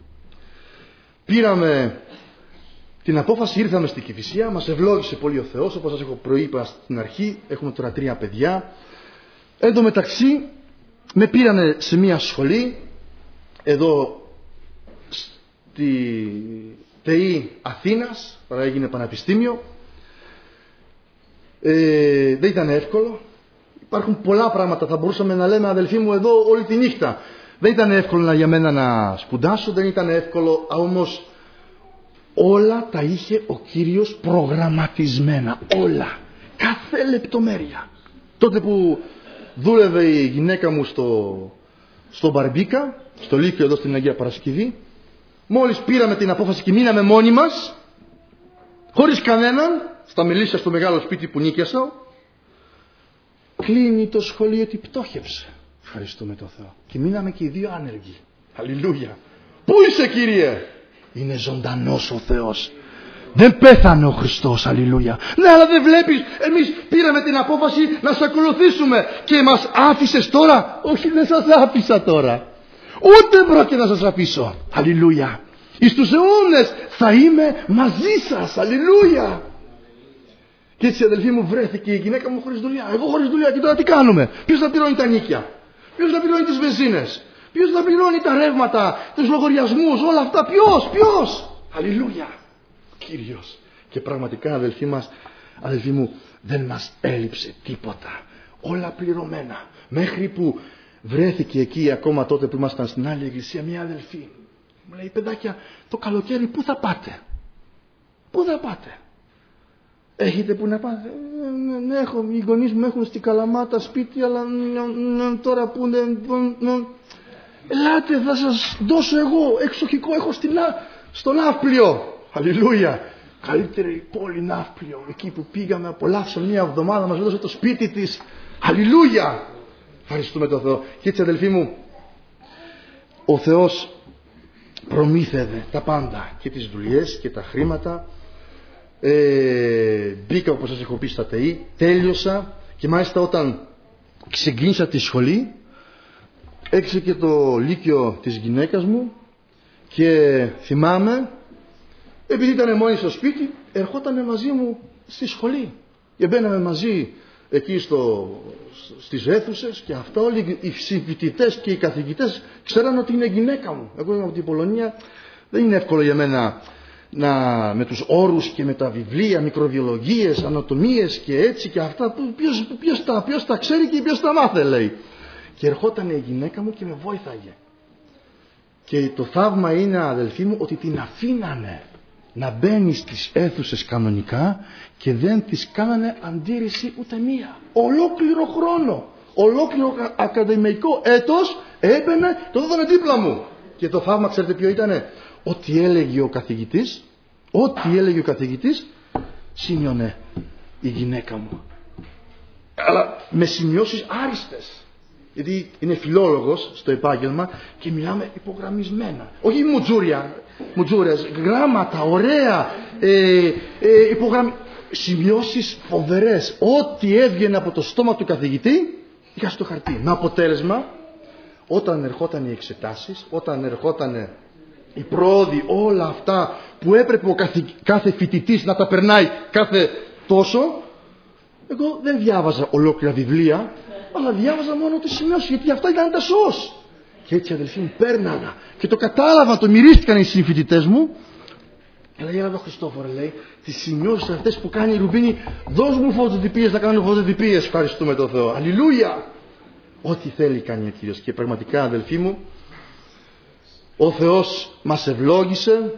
πήραμε την απόφαση, ήρθαμε στην Κηφισιά, μας ευλόγησε πολύ ο Θεός, όπως σας έχω προείπα στην αρχή. Έχουμε τώρα τρία παιδιά. Εν τω μεταξύ με πήρανε σε μια σχολή εδώ στη ΤΕΗ Αθήνας, παρά έγινε πανεπιστήμιο. Ε, δεν ήταν εύκολο. Υπάρχουν πολλά πράγματα, θα μπορούσαμε να λέμε, αδελφοί μου, εδώ όλη τη νύχτα. Δεν ήταν εύκολο για μένα να σπουδάσω, δεν ήταν εύκολο, όμως όλα τα είχε ο Κύριος προγραμματισμένα. Όλα. Κάθε λεπτομέρεια. Τότε που δούλευε η γυναίκα μου στο, στο Μπαρμπίκα, στο Λύκειο εδώ στην Αγία Παρασκευή, μόλις πήραμε την απόφαση και μείναμε μόνοι μας, χωρίς κανέναν, στα Μελίσια, στο μεγάλο σπίτι που νίκιασα, κλείνει το σχολείο ότι πτώχευσε. Ευχαριστούμε τον Θεό. Και μείναμε και οι δύο άνεργοι. Αλληλούια. Πού είσαι, Κύριε? Είναι ζωντανός ο Θεός. Δεν πέθανε ο Χριστός. Αλληλούια. Ναι, αλλά δεν βλέπεις, εμείς πήραμε την απόφαση να σε ακολουθήσουμε και μας άφησες τώρα? Όχι, δεν σας άφησα τώρα. Ούτε πρόκειται να σας αφήσω. Αλληλούια. Εις τους αιώνες θα είμαι μαζί σας. Αλληλούια. Και έτσι, αδελφοί μου, βρέθηκε η γυναίκα μου χωρίς δουλειά. Εγώ χωρίς δουλειά. Και τώρα τι κάνουμε? Ποιος θα πληρώνει τα νίκια? Ποιος θα πληρώνει τις βενζίνες? Ποιος θα πληρώνει τα ρεύματα, τους λογαριασμούς, όλα αυτά? Ποιος? Ποιος? Αλληλούια. Κύριος. Και πραγματικά, αδελφοί μας, αδελφοί μου, δεν μας έλειψε τίποτα. Όλα πληρωμένα. Μέχρι που βρέθηκε εκεί, ακόμα τότε που ήμασταν στην άλλη εκκλησία, μια αδελφή. Μου λέει, παιδάκια, το καλοκαίρι πού θα πάτε? Πού θα πάτε? Έχετε που να πάτε? Ε, ναι, έχω, οι γονείς μου έχουν στην Καλαμάτα σπίτι, αλλά τώρα που δεν... Ελάτε, θα σας δώσω εγώ εξοχικό, έχω στην, στο Ναύπλιο. Αλληλούια. Καλύτερη πόλη Ναύπλιο. Εκεί που πήγαμε, απολαύσαμε μια εβδομάδα, μας έδωσε το σπίτι της. Αλληλούια. Ευχαριστούμε τον Θεό. Και έτσι, αδελφοί μου, ο Θεός προμήθευε τα πάντα, και τις δουλειές και τα χρήματα. ε, μπήκα, όπως σας έχω πει, στα ΤΕΙ, τέλειωσα και μάλιστα όταν ξεκίνησα τη σχολή έκλεισε και το λύκειο της γυναίκας μου και θυμάμαι, επειδή ήταν μόνη στο σπίτι, ερχόταν μαζί μου στη σχολή και μπαίναμε μαζί εκεί στο, στις αίθουσες και αυτά. Όλοι οι συμφοιτητές και οι καθηγητές ξέραν ότι είναι γυναίκα μου. Εγώ είμαι από την Πολωνία, δεν είναι εύκολο για μένα να, με τους όρους και με τα βιβλία, μικροβιολογίες, ανατομίες και έτσι και αυτά, ποιος, ποιος, τα, ποιος τα ξέρει και ποιος τα μάθε, λέει. Και ερχόταν η γυναίκα μου και με βόηθαγε. Και το θαύμα είναι, αδελφοί μου, ότι την αφήνανε να μπαίνει στις αίθουσες κανονικά και δεν της κάνανε αντίρρηση ούτε μία. Ολόκληρο χρόνο, ολόκληρο ακαδημαϊκό έτος έμπαινε, το δώδανε δίπλα μου. Και το θαύμα ξέρετε ποιο ήτανε? Ό,τι έλεγε ο καθηγητής, ό,τι έλεγε ο καθηγητής, σημειώνε η γυναίκα μου. Αλλά με σημειώσεις άριστες. Γιατί είναι φιλόλογος στο επάγγελμα και μιλάμε υπογραμμισμένα. Όχι μουτζούρια, μουτζούρες, γράμματα, ωραία, ε, ε, υπογραμμ... σημειώσεις φοβερές. Ό,τι έβγαινε από το στόμα του καθηγητή, είχα στο χαρτί. Με αποτέλεσμα, όταν ερχόταν οι εξετάσεις, όταν ερχόταν η πρόοδοι, όλα αυτά που έπρεπε ο καθη... κάθε φοιτητής να τα περνάει κάθε τόσο, εγώ δεν διάβαζα ολόκληρα βιβλία, αλλά διάβαζα μόνο τις σημειώσεις, γιατί αυτά ήταν τα σως. Και έτσι, αδελφοί μου, πέρναγα και το κατάλαβα, το μυρίστηκαν οι συμφοιτητές μου. Και λέει, έλα εδώ Χριστόφορε, λέει, τις σημειώσεις αυτές που κάνει η Ρουμπίνη, δώσ' μου φωτοτυπίες να κάνω φωτοτυπίες. Ευχαριστούμε τον Θεό. Αλληλούια! Ό,τι θέλει κάνει ο Κύριος. Και πραγματικά, αδελφοί μου, ο Θεός μας ευλόγησε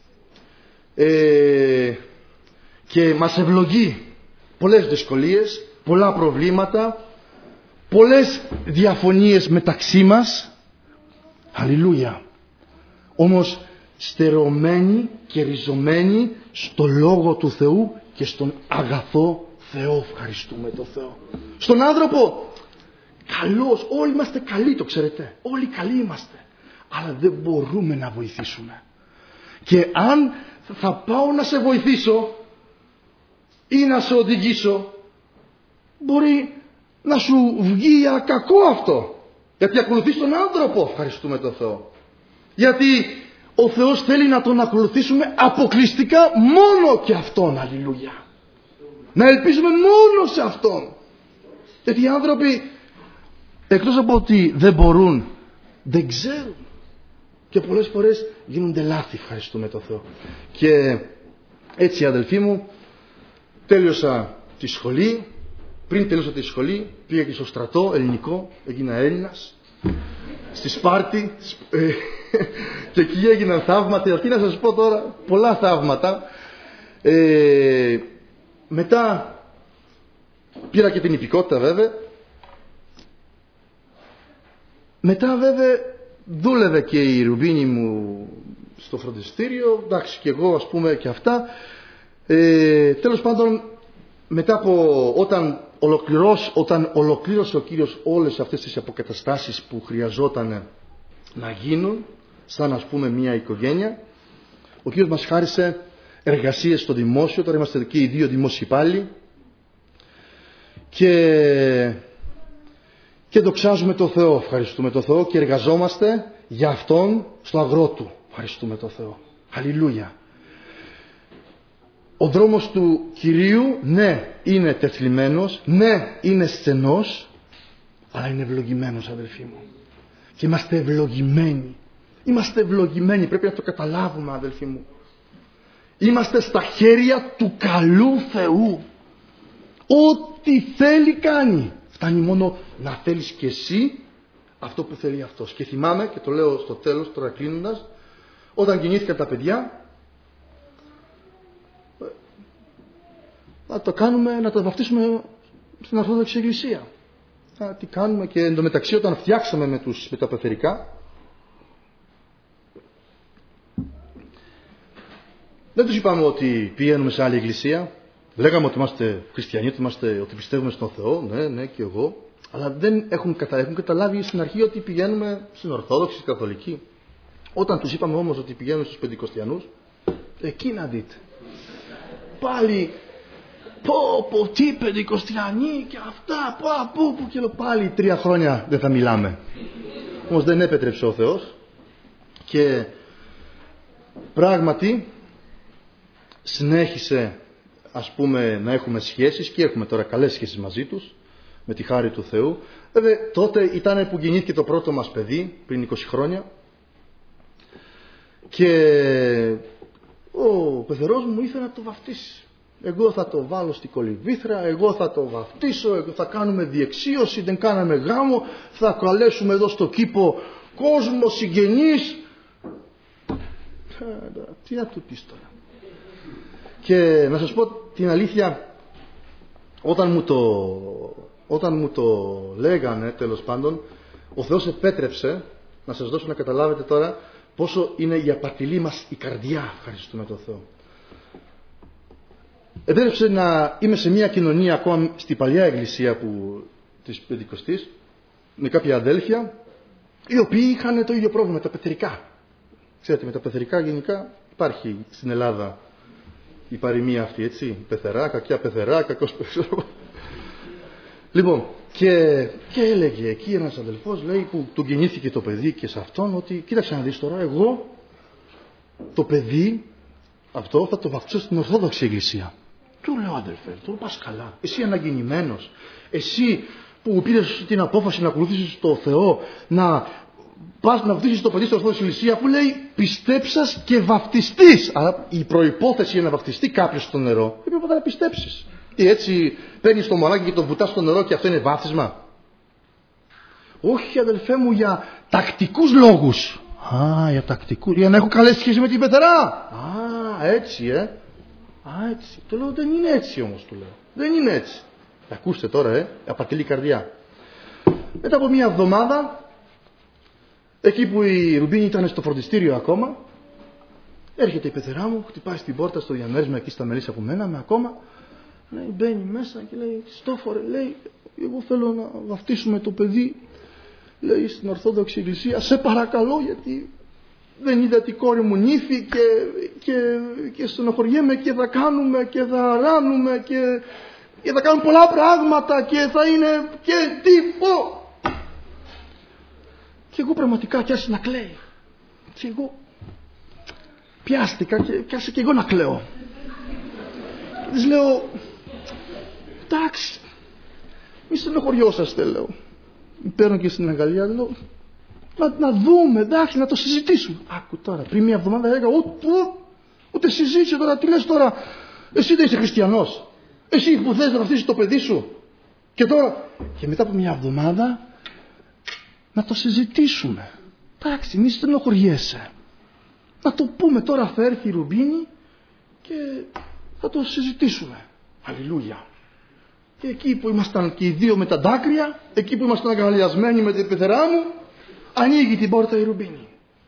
ε, και μας ευλογεί πολλές δυσκολίες, πολλά προβλήματα, πολλές διαφωνίες μεταξύ μας. Αλληλούια! Όμως στερεωμένοι και ριζωμένοι στο Λόγο του Θεού και στον αγαθό Θεό. Ευχαριστούμε τον Θεό. Στον άνθρωπο καλός, όλοι είμαστε καλοί, το ξέρετε, όλοι καλοί είμαστε, αλλά δεν μπορούμε να βοηθήσουμε. Και αν θα πάω να σε βοηθήσω ή να σε οδηγήσω, μπορεί να σου βγει κακό αυτό, γιατί ακολουθείς τον άνθρωπο. Ευχαριστούμε τον Θεό, γιατί ο Θεός θέλει να τον ακολουθήσουμε αποκλειστικά μόνο και Αυτόν. Αλληλούια! Να ελπίζουμε μόνο σε Αυτόν, γιατί οι άνθρωποι εκτός από ότι δεν μπορούν, δεν ξέρουν και πολλές φορές γίνονται λάθη. Ευχαριστούμε τον Θεό. Και έτσι, αδελφοί μου, τέλειωσα τη σχολή. Πριν τελείωσα τη σχολή πήγα και στο στρατό ελληνικό, έγινα Έλληνας στη Σπάρτη και εκεί έγιναν θαύματα. Τι να σας πω τώρα, πολλά θαύματα. ε, μετά πήρα και την υπηκότητα βέβαια. Μετά βέβαια δούλευε και η Ρουμπίνη μου στο φροντιστήριο, εντάξει, και εγώ ας πούμε και αυτά. ε, τέλος πάντων, μετά από όταν, ολοκληρώσ, όταν ολοκλήρωσε ο Κύριος όλες αυτές τις αποκαταστάσεις που χρειαζόταν να γίνουν, σαν ας πούμε μια οικογένεια, ο Κύριος μας χάρισε εργασίες στο δημόσιο. Τώρα είμαστε και οι δύο δημόσιοι υπάλληλοι και, και δοξάζουμε τον Θεό. Ευχαριστούμε τον Θεό και εργαζόμαστε για Αυτόν στο αγρό Του. Ευχαριστούμε τον Θεό. Αλληλούια! Ο δρόμος του Κυρίου, ναι, είναι τεθλιμμένος, ναι, είναι στενός, αλλά είναι ευλογημένος, αδελφοί μου. Και είμαστε ευλογημένοι. Είμαστε ευλογημένοι, πρέπει να το καταλάβουμε, αδελφοί μου. Είμαστε στα χέρια του καλού Θεού. Ό,τι θέλει κάνει. Φτάνει μόνο να θέλεις και εσύ αυτό που θέλει Αυτός. Και θυμάμαι, και το λέω στο τέλος, τώρα κλείνοντας, όταν γεννήθηκαν τα παιδιά, να το κάνουμε, να τα βαφτίσουμε στην Ορθόδοξη Εκκλησία. Να τι κάνουμε, και εντωμεταξύ όταν φτιάξαμε με, τους, με τα πεθερικά, δεν τους είπαμε ότι πηγαίνουμε σε άλλη εκκλησία. Λέγαμε ότι είμαστε χριστιανοί, ότι, είμαστε, ότι πιστεύουμε στον Θεό, ναι, ναι, και εγώ. Αλλά δεν έχουν, κατα... έχουν καταλάβει στην αρχή ότι πηγαίνουμε στην Ορθόδοξη, στην Καθολική. Όταν τους είπαμε όμως ότι πηγαίνουμε στους Πεντηκοστιανούς, εκεί να δείτε. πάλι, πω, πω, τι πεντηκοστιανοί και αυτά, πω, πω, πω, και λέω πάλι τρία χρόνια δεν θα μιλάμε. Όμως δεν επέτρεψε ο Θεός και πράγματι συνέχισε, ας πούμε, να έχουμε σχέσεις και έχουμε τώρα καλές σχέσεις μαζί τους, με τη χάρη του Θεού. Βέβαια τότε ήταν που γεννήθηκε το πρώτο μας παιδί, πριν είκοσι χρόνια, και ο πεθερός μου ήθελε να το βαφτίσει. Εγώ θα το βάλω στη κολυμβήθρα, εγώ θα το βαφτίσω, εγώ θα κάνουμε διεξίωση, δεν κάναμε γάμο, θα καλέσουμε εδώ στο κήπο κόσμο, συγγενείς. Τι να του πεις τώρα. Και να σας πω την αλήθεια, όταν μου το, όταν μου το λέγανε, τέλος πάντων, ο Θεός επέτρεψε να σας δώσω να καταλάβετε τώρα πόσο είναι η απατηλή μας η καρδιά. Ευχαριστούμε τον Θεό. Επέτρεψε να είμαι σε μια κοινωνία ακόμα στη παλιά εκκλησία που, της Πεντηκοστής, με κάποια αδέλφια, οι οποίοι είχαν το ίδιο πρόβλημα, τα πεθερικά. Ξέρετε, με τα πεθερικά γενικά υπάρχει στην Ελλάδα η παροιμία αυτή, έτσι. Πεθερά, κακιά πεθερά, κακός πεθερά. Λοιπόν, και, και έλεγε εκεί ένας αδελφός, λέει, που του γεννήθηκε το παιδί και σε αυτόν, ότι κοίταξε να δεις τώρα, εγώ το παιδί αυτό θα το βαφτίσω στην Ορθόδοξη Εκκλησία. Του λέω, αδελφέ, του πας καλά. Εσύ αναγεννημένος, εσύ που πήρες την απόφαση να ακολουθήσεις το Θεό, να πας να βαφτίσεις το παιδί στην Ορθόδοξη Εκκλησία, που λέει πιστέψας και βαφτιστείς. Αλλά η προϋπόθεση για να βαφτιστεί κάποιος στο νερό δεν πρέπει να πιστέψεις. Ή έτσι παίρνεις το μωράκι και το βουτάς στο νερό και αυτό είναι βάφτισμα. Όχι, αδελφέ μου, για τακτικούς λόγους. Α, για τακτικούς, για να έχω καλές σχέσεις με την πεθερά. Α, έτσι, ε. Α, έτσι. Του λέω, δεν είναι έτσι όμως, του λέω. Δεν είναι έτσι. Ακούστε τώρα, ε, απατηλή καρδιά. Μετά από μια εβδομάδα, εκεί που η Ρουμπίνη ήταν στο φροντιστήριο ακόμα, έρχεται η πεθερά μου, χτυπάει στην πόρτα στο διαμέρισμα εκεί στα Μελίσσα που μέναμε ακόμα. Λέει, μπαίνει μέσα και λέει, Χριστόφορε, λέει, εγώ θέλω να βαφτίσουμε το παιδί, λέει, στην Ορθόδοξη Εκκλησία, σε παρακαλώ, γιατί δεν είδα την κόρη μου νύφη και, και, και στενοχωριέμαι και θα κάνουμε και θα ράνουμε και, και θα κάνουμε πολλά πράγματα και θα είναι και τι πω. Και εγώ πραγματικά κι άρχισα να κλαίει. Και εγώ πιάστηκα και, και άρχισα και εγώ να κλαίω. Και της λέω, εντάξει, μη στενοχωριόσαστε, λέω. Παίρνω και στην αγκαλιά, λέω, να, να δούμε, εντάξει, να το συζητήσουμε. Άκου τώρα, πριν μια εβδομάδα έλεγα, ούτε, ούτε συζήτησε τώρα, τι λες τώρα, εσύ δεν είσαι χριστιανός. Εσύ που θες να βαφτίσεις το παιδί σου. Και τώρα, και μετά από μια εβδομάδα, να το συζητήσουμε. Εντάξει, μη στενοχωριέσαι. Να το πούμε τώρα, θα έρθει η Ρουμπίνη και θα το συζητήσουμε. Αλληλούια. Και εκεί που ήμασταν και οι δύο με τα δάκρυα, εκεί που ήμασταν αγκαλιασμένοι με την πεθερά μου, ανοίγει την πόρτα η Ρουμπίνη.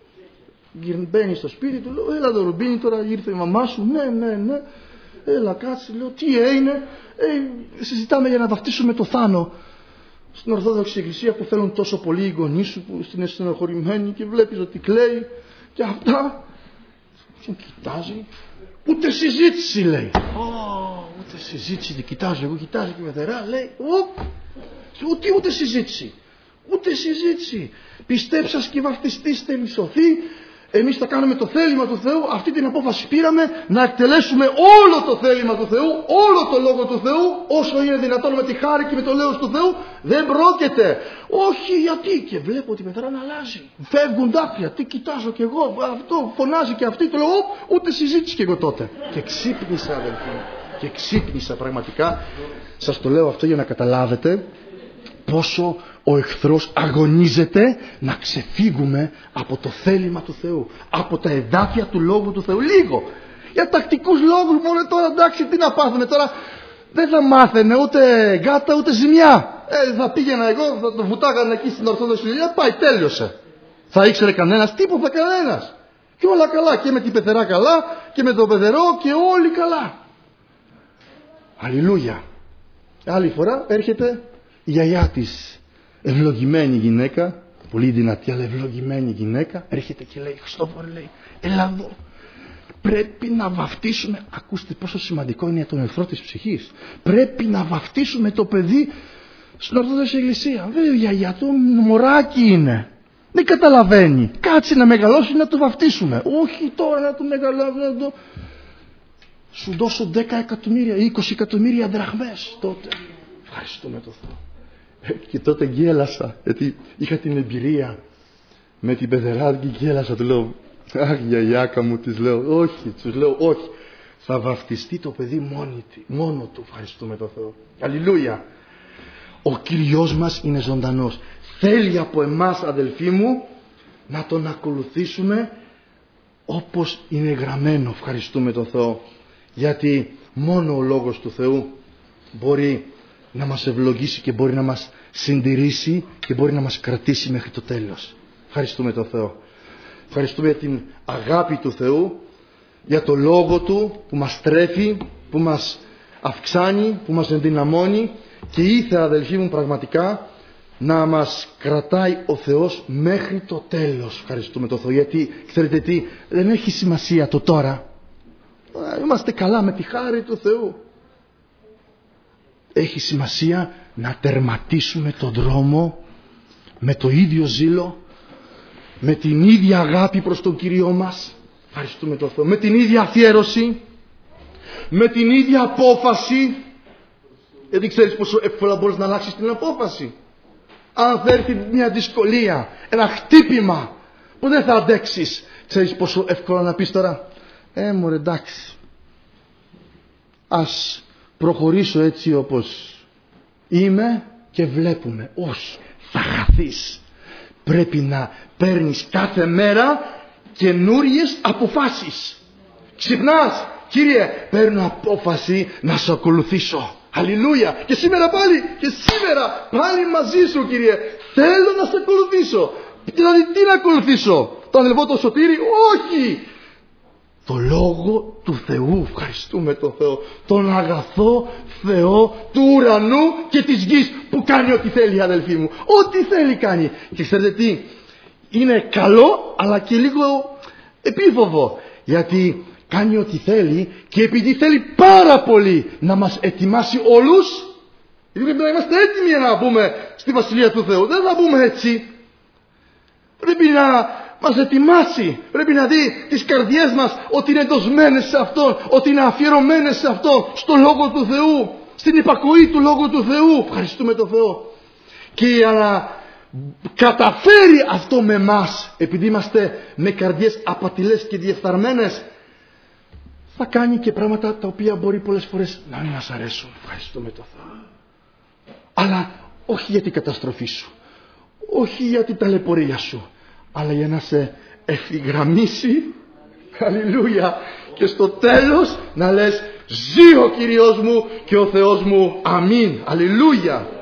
Μπαίνει στο σπίτι του, λέω, έλα εδώ Ρουμπίνη, τώρα ήρθε η μαμά σου, ναι, ναι, ναι. Έλα κάτσε, λέω, τι έγινε, ε, συζητάμε για να βαφτίσουμε το Θάνο στην Ορθόδοξη Εκκλησία που θέλουν τόσο πολύ οι γονείς σου που είναι στενοχωρημένοι και βλέπεις ότι κλαίει και αυτά. Και κοιτάζει, ούτε συζήτηση λέει. Oh, ούτε συζήτηση, δεν κοιτάζω, εγώ κοιτάζω και πεθερά, λέει, oh, ούτε, ούτε συζήτηση, ούτε συζήτηση. Πιστέψας και βαφτιστείς θέλει σωθεί. Εμείς θα κάνουμε το θέλημα του Θεού. Αυτή την απόφαση πήραμε να εκτελέσουμε όλο το θέλημα του Θεού, όλο το λόγο του Θεού, όσο είναι δυνατόν με τη χάρη και με το λέος του Θεού. Δεν πρόκειται. Όχι, γιατί. Και βλέπω ότι η πεθερά να αλλάζει. Φεύγουν δάκρυα. Τι κοιτάζω κι εγώ. Αυτό φωνάζει και αυτή. Το λέω, ούτε συζήτηση κι εγώ τότε. Και ξύπνησα, αδελφοί. Και ξύπνησα πραγματικά. Σας το λέω αυτό για να καταλάβετε πόσο ο εχθρός αγωνίζεται να ξεφύγουμε από το θέλημα του Θεού, από τα εδάφια του Λόγου του Θεού. Λίγο για τακτικούς λόγους μόνο τώρα, εντάξει, τι να πάθουμε τώρα, δεν θα μάθαινε ούτε γάτα ούτε ζημιά. Ε, θα πήγαινα εγώ, θα το βουτάγανε εκεί στην Ορθόδοξη Εκκλησία, πάει, τέλειωσε. Θα ήξερε κανένας, τίποτα κανένας. Και όλα καλά, και με την πεθερά καλά και με τον πεθερό και όλοι καλά. Αλληλούια. Άλλη φορά έρχεται η γιαγιά της, ευλογημένη γυναίκα, πολύ δυνατή αλλά ευλογημένη γυναίκα, έρχεται και λέει, Χριστόφορε, λέει, έλα εδώ, Πρέπει να βαφτίσουμε, ακούστε πόσο σημαντικό είναι για τον εχθρό της ψυχής. Πρέπει να βαφτίσουμε το παιδί στην Ορθόδοξη Εκκλησία. Βέβαια, η γιαγιά του μωράκι είναι. Δεν καταλαβαίνει. Κάτσε να μεγαλώσει να το βαφτίσουμε. Όχι τώρα να το μεγαλώσει. Να το... Σου δώσω δέκα εκατομμύρια ή είκοσι εκατομμύρια δραχμές τότε. Ευχαριστούμε τον Θεό. Και τότε γέλασα, γιατί είχα την εμπειρία με την παιδεράδικη, γέλασα, του λέω, αχ γιαγιάκα μου, της λέω, όχι, τους λέω, όχι. Θα βαφτιστεί το παιδί μόνη, μόνο του, ευχαριστούμε τον Θεό. Αλληλούια. Ο Κυριός μας είναι ζωντανός. Θέλει από εμάς, αδελφοί μου, να τον ακολουθήσουμε όπως είναι γραμμένο, ευχαριστούμε τον Θεό. Γιατί μόνο ο Λόγος του Θεού μπορεί να μας ευλογήσει και μπορεί να μας συντηρήσει και μπορεί να μας κρατήσει μέχρι το τέλος. Ευχαριστούμε τον Θεό. Ευχαριστούμε για την αγάπη του Θεού, για το Λόγο Του που μας τρέφει, που μας αυξάνει, που μας ενδυναμώνει, και ήθελα, αδελφοί μου, πραγματικά να μας κρατάει ο Θεός μέχρι το τέλος. Ευχαριστούμε τον Θεό, γιατί ξέρετε τι, δεν έχει σημασία το τώρα. Είμαστε καλά με τη χάρη του Θεού. Έχει σημασία να τερματίσουμε τον δρόμο με το ίδιο ζήλο, με την ίδια αγάπη προς τον Κύριό μας. Ευχαριστούμε τον Θεό. Με την ίδια αφιέρωση, με την ίδια απόφαση. Γιατί ξέρεις πόσο εύκολα μπορείς να αλλάξεις την απόφαση. Αν θα έρθει μια δυσκολία, ένα χτύπημα που δεν θα αντέξεις, ξέρεις πόσο εύκολα να πεις τώρα, ε μωρέ εντάξει, ας προχωρήσω έτσι όπως είμαι και βλέπουμε. Όχι, θα χαθείς. Πρέπει να παίρνεις κάθε μέρα καινούριες αποφάσεις. Ξυπνάς, Κύριε, παίρνω απόφαση να σε ακολουθήσω. Αλληλούια. Και σήμερα πάλι, και σήμερα πάλι μαζί σου, Κύριε, θέλω να σε ακολουθήσω. Δηλαδή τι να ακολουθήσω, το αδελφό το Σωτήρη? Όχι, το Λόγο του Θεού. Ευχαριστούμε τον Θεό, τον αγαθό Θεό του ουρανού και της γης, που κάνει ό,τι θέλει, αδελφοί μου. Ό,τι θέλει κάνει. Και ξέρετε τι, είναι καλό αλλά και λίγο επίφοβο, γιατί κάνει ό,τι θέλει, και επειδή θέλει πάρα πολύ να μας ετοιμάσει όλους, γιατί πρέπει να είμαστε έτοιμοι για να μπούμε στη Βασιλεία του Θεού. Δεν θα μπούμε έτσι. Πρέπει να μας ετοιμάσει. Πρέπει να δει τις καρδιές μας ότι είναι δοσμένες σε Αυτόν, ότι είναι αφιερωμένες σε Αυτόν, στο Λόγο του Θεού, στην υπακοή του Λόγου του Θεού. Ευχαριστούμε τον Θεό. Και για να καταφέρει αυτό με εμάς, επειδή είμαστε με καρδιές απατηλές και διεφθαρμένες, θα κάνει και πράγματα τα οποία μπορεί πολλές φορές να μην μας αρέσουν. Ευχαριστούμε τον Θεό. Αλλά όχι για την καταστροφή σου, όχι για την ταλαιπωρία σου, αλλά για να σε ευθυγραμμίσει. Αλληλούια. Και στο τέλος να λες, ζει ο Κύριος μου και ο Θεός μου. Αμήν. Αλληλούια.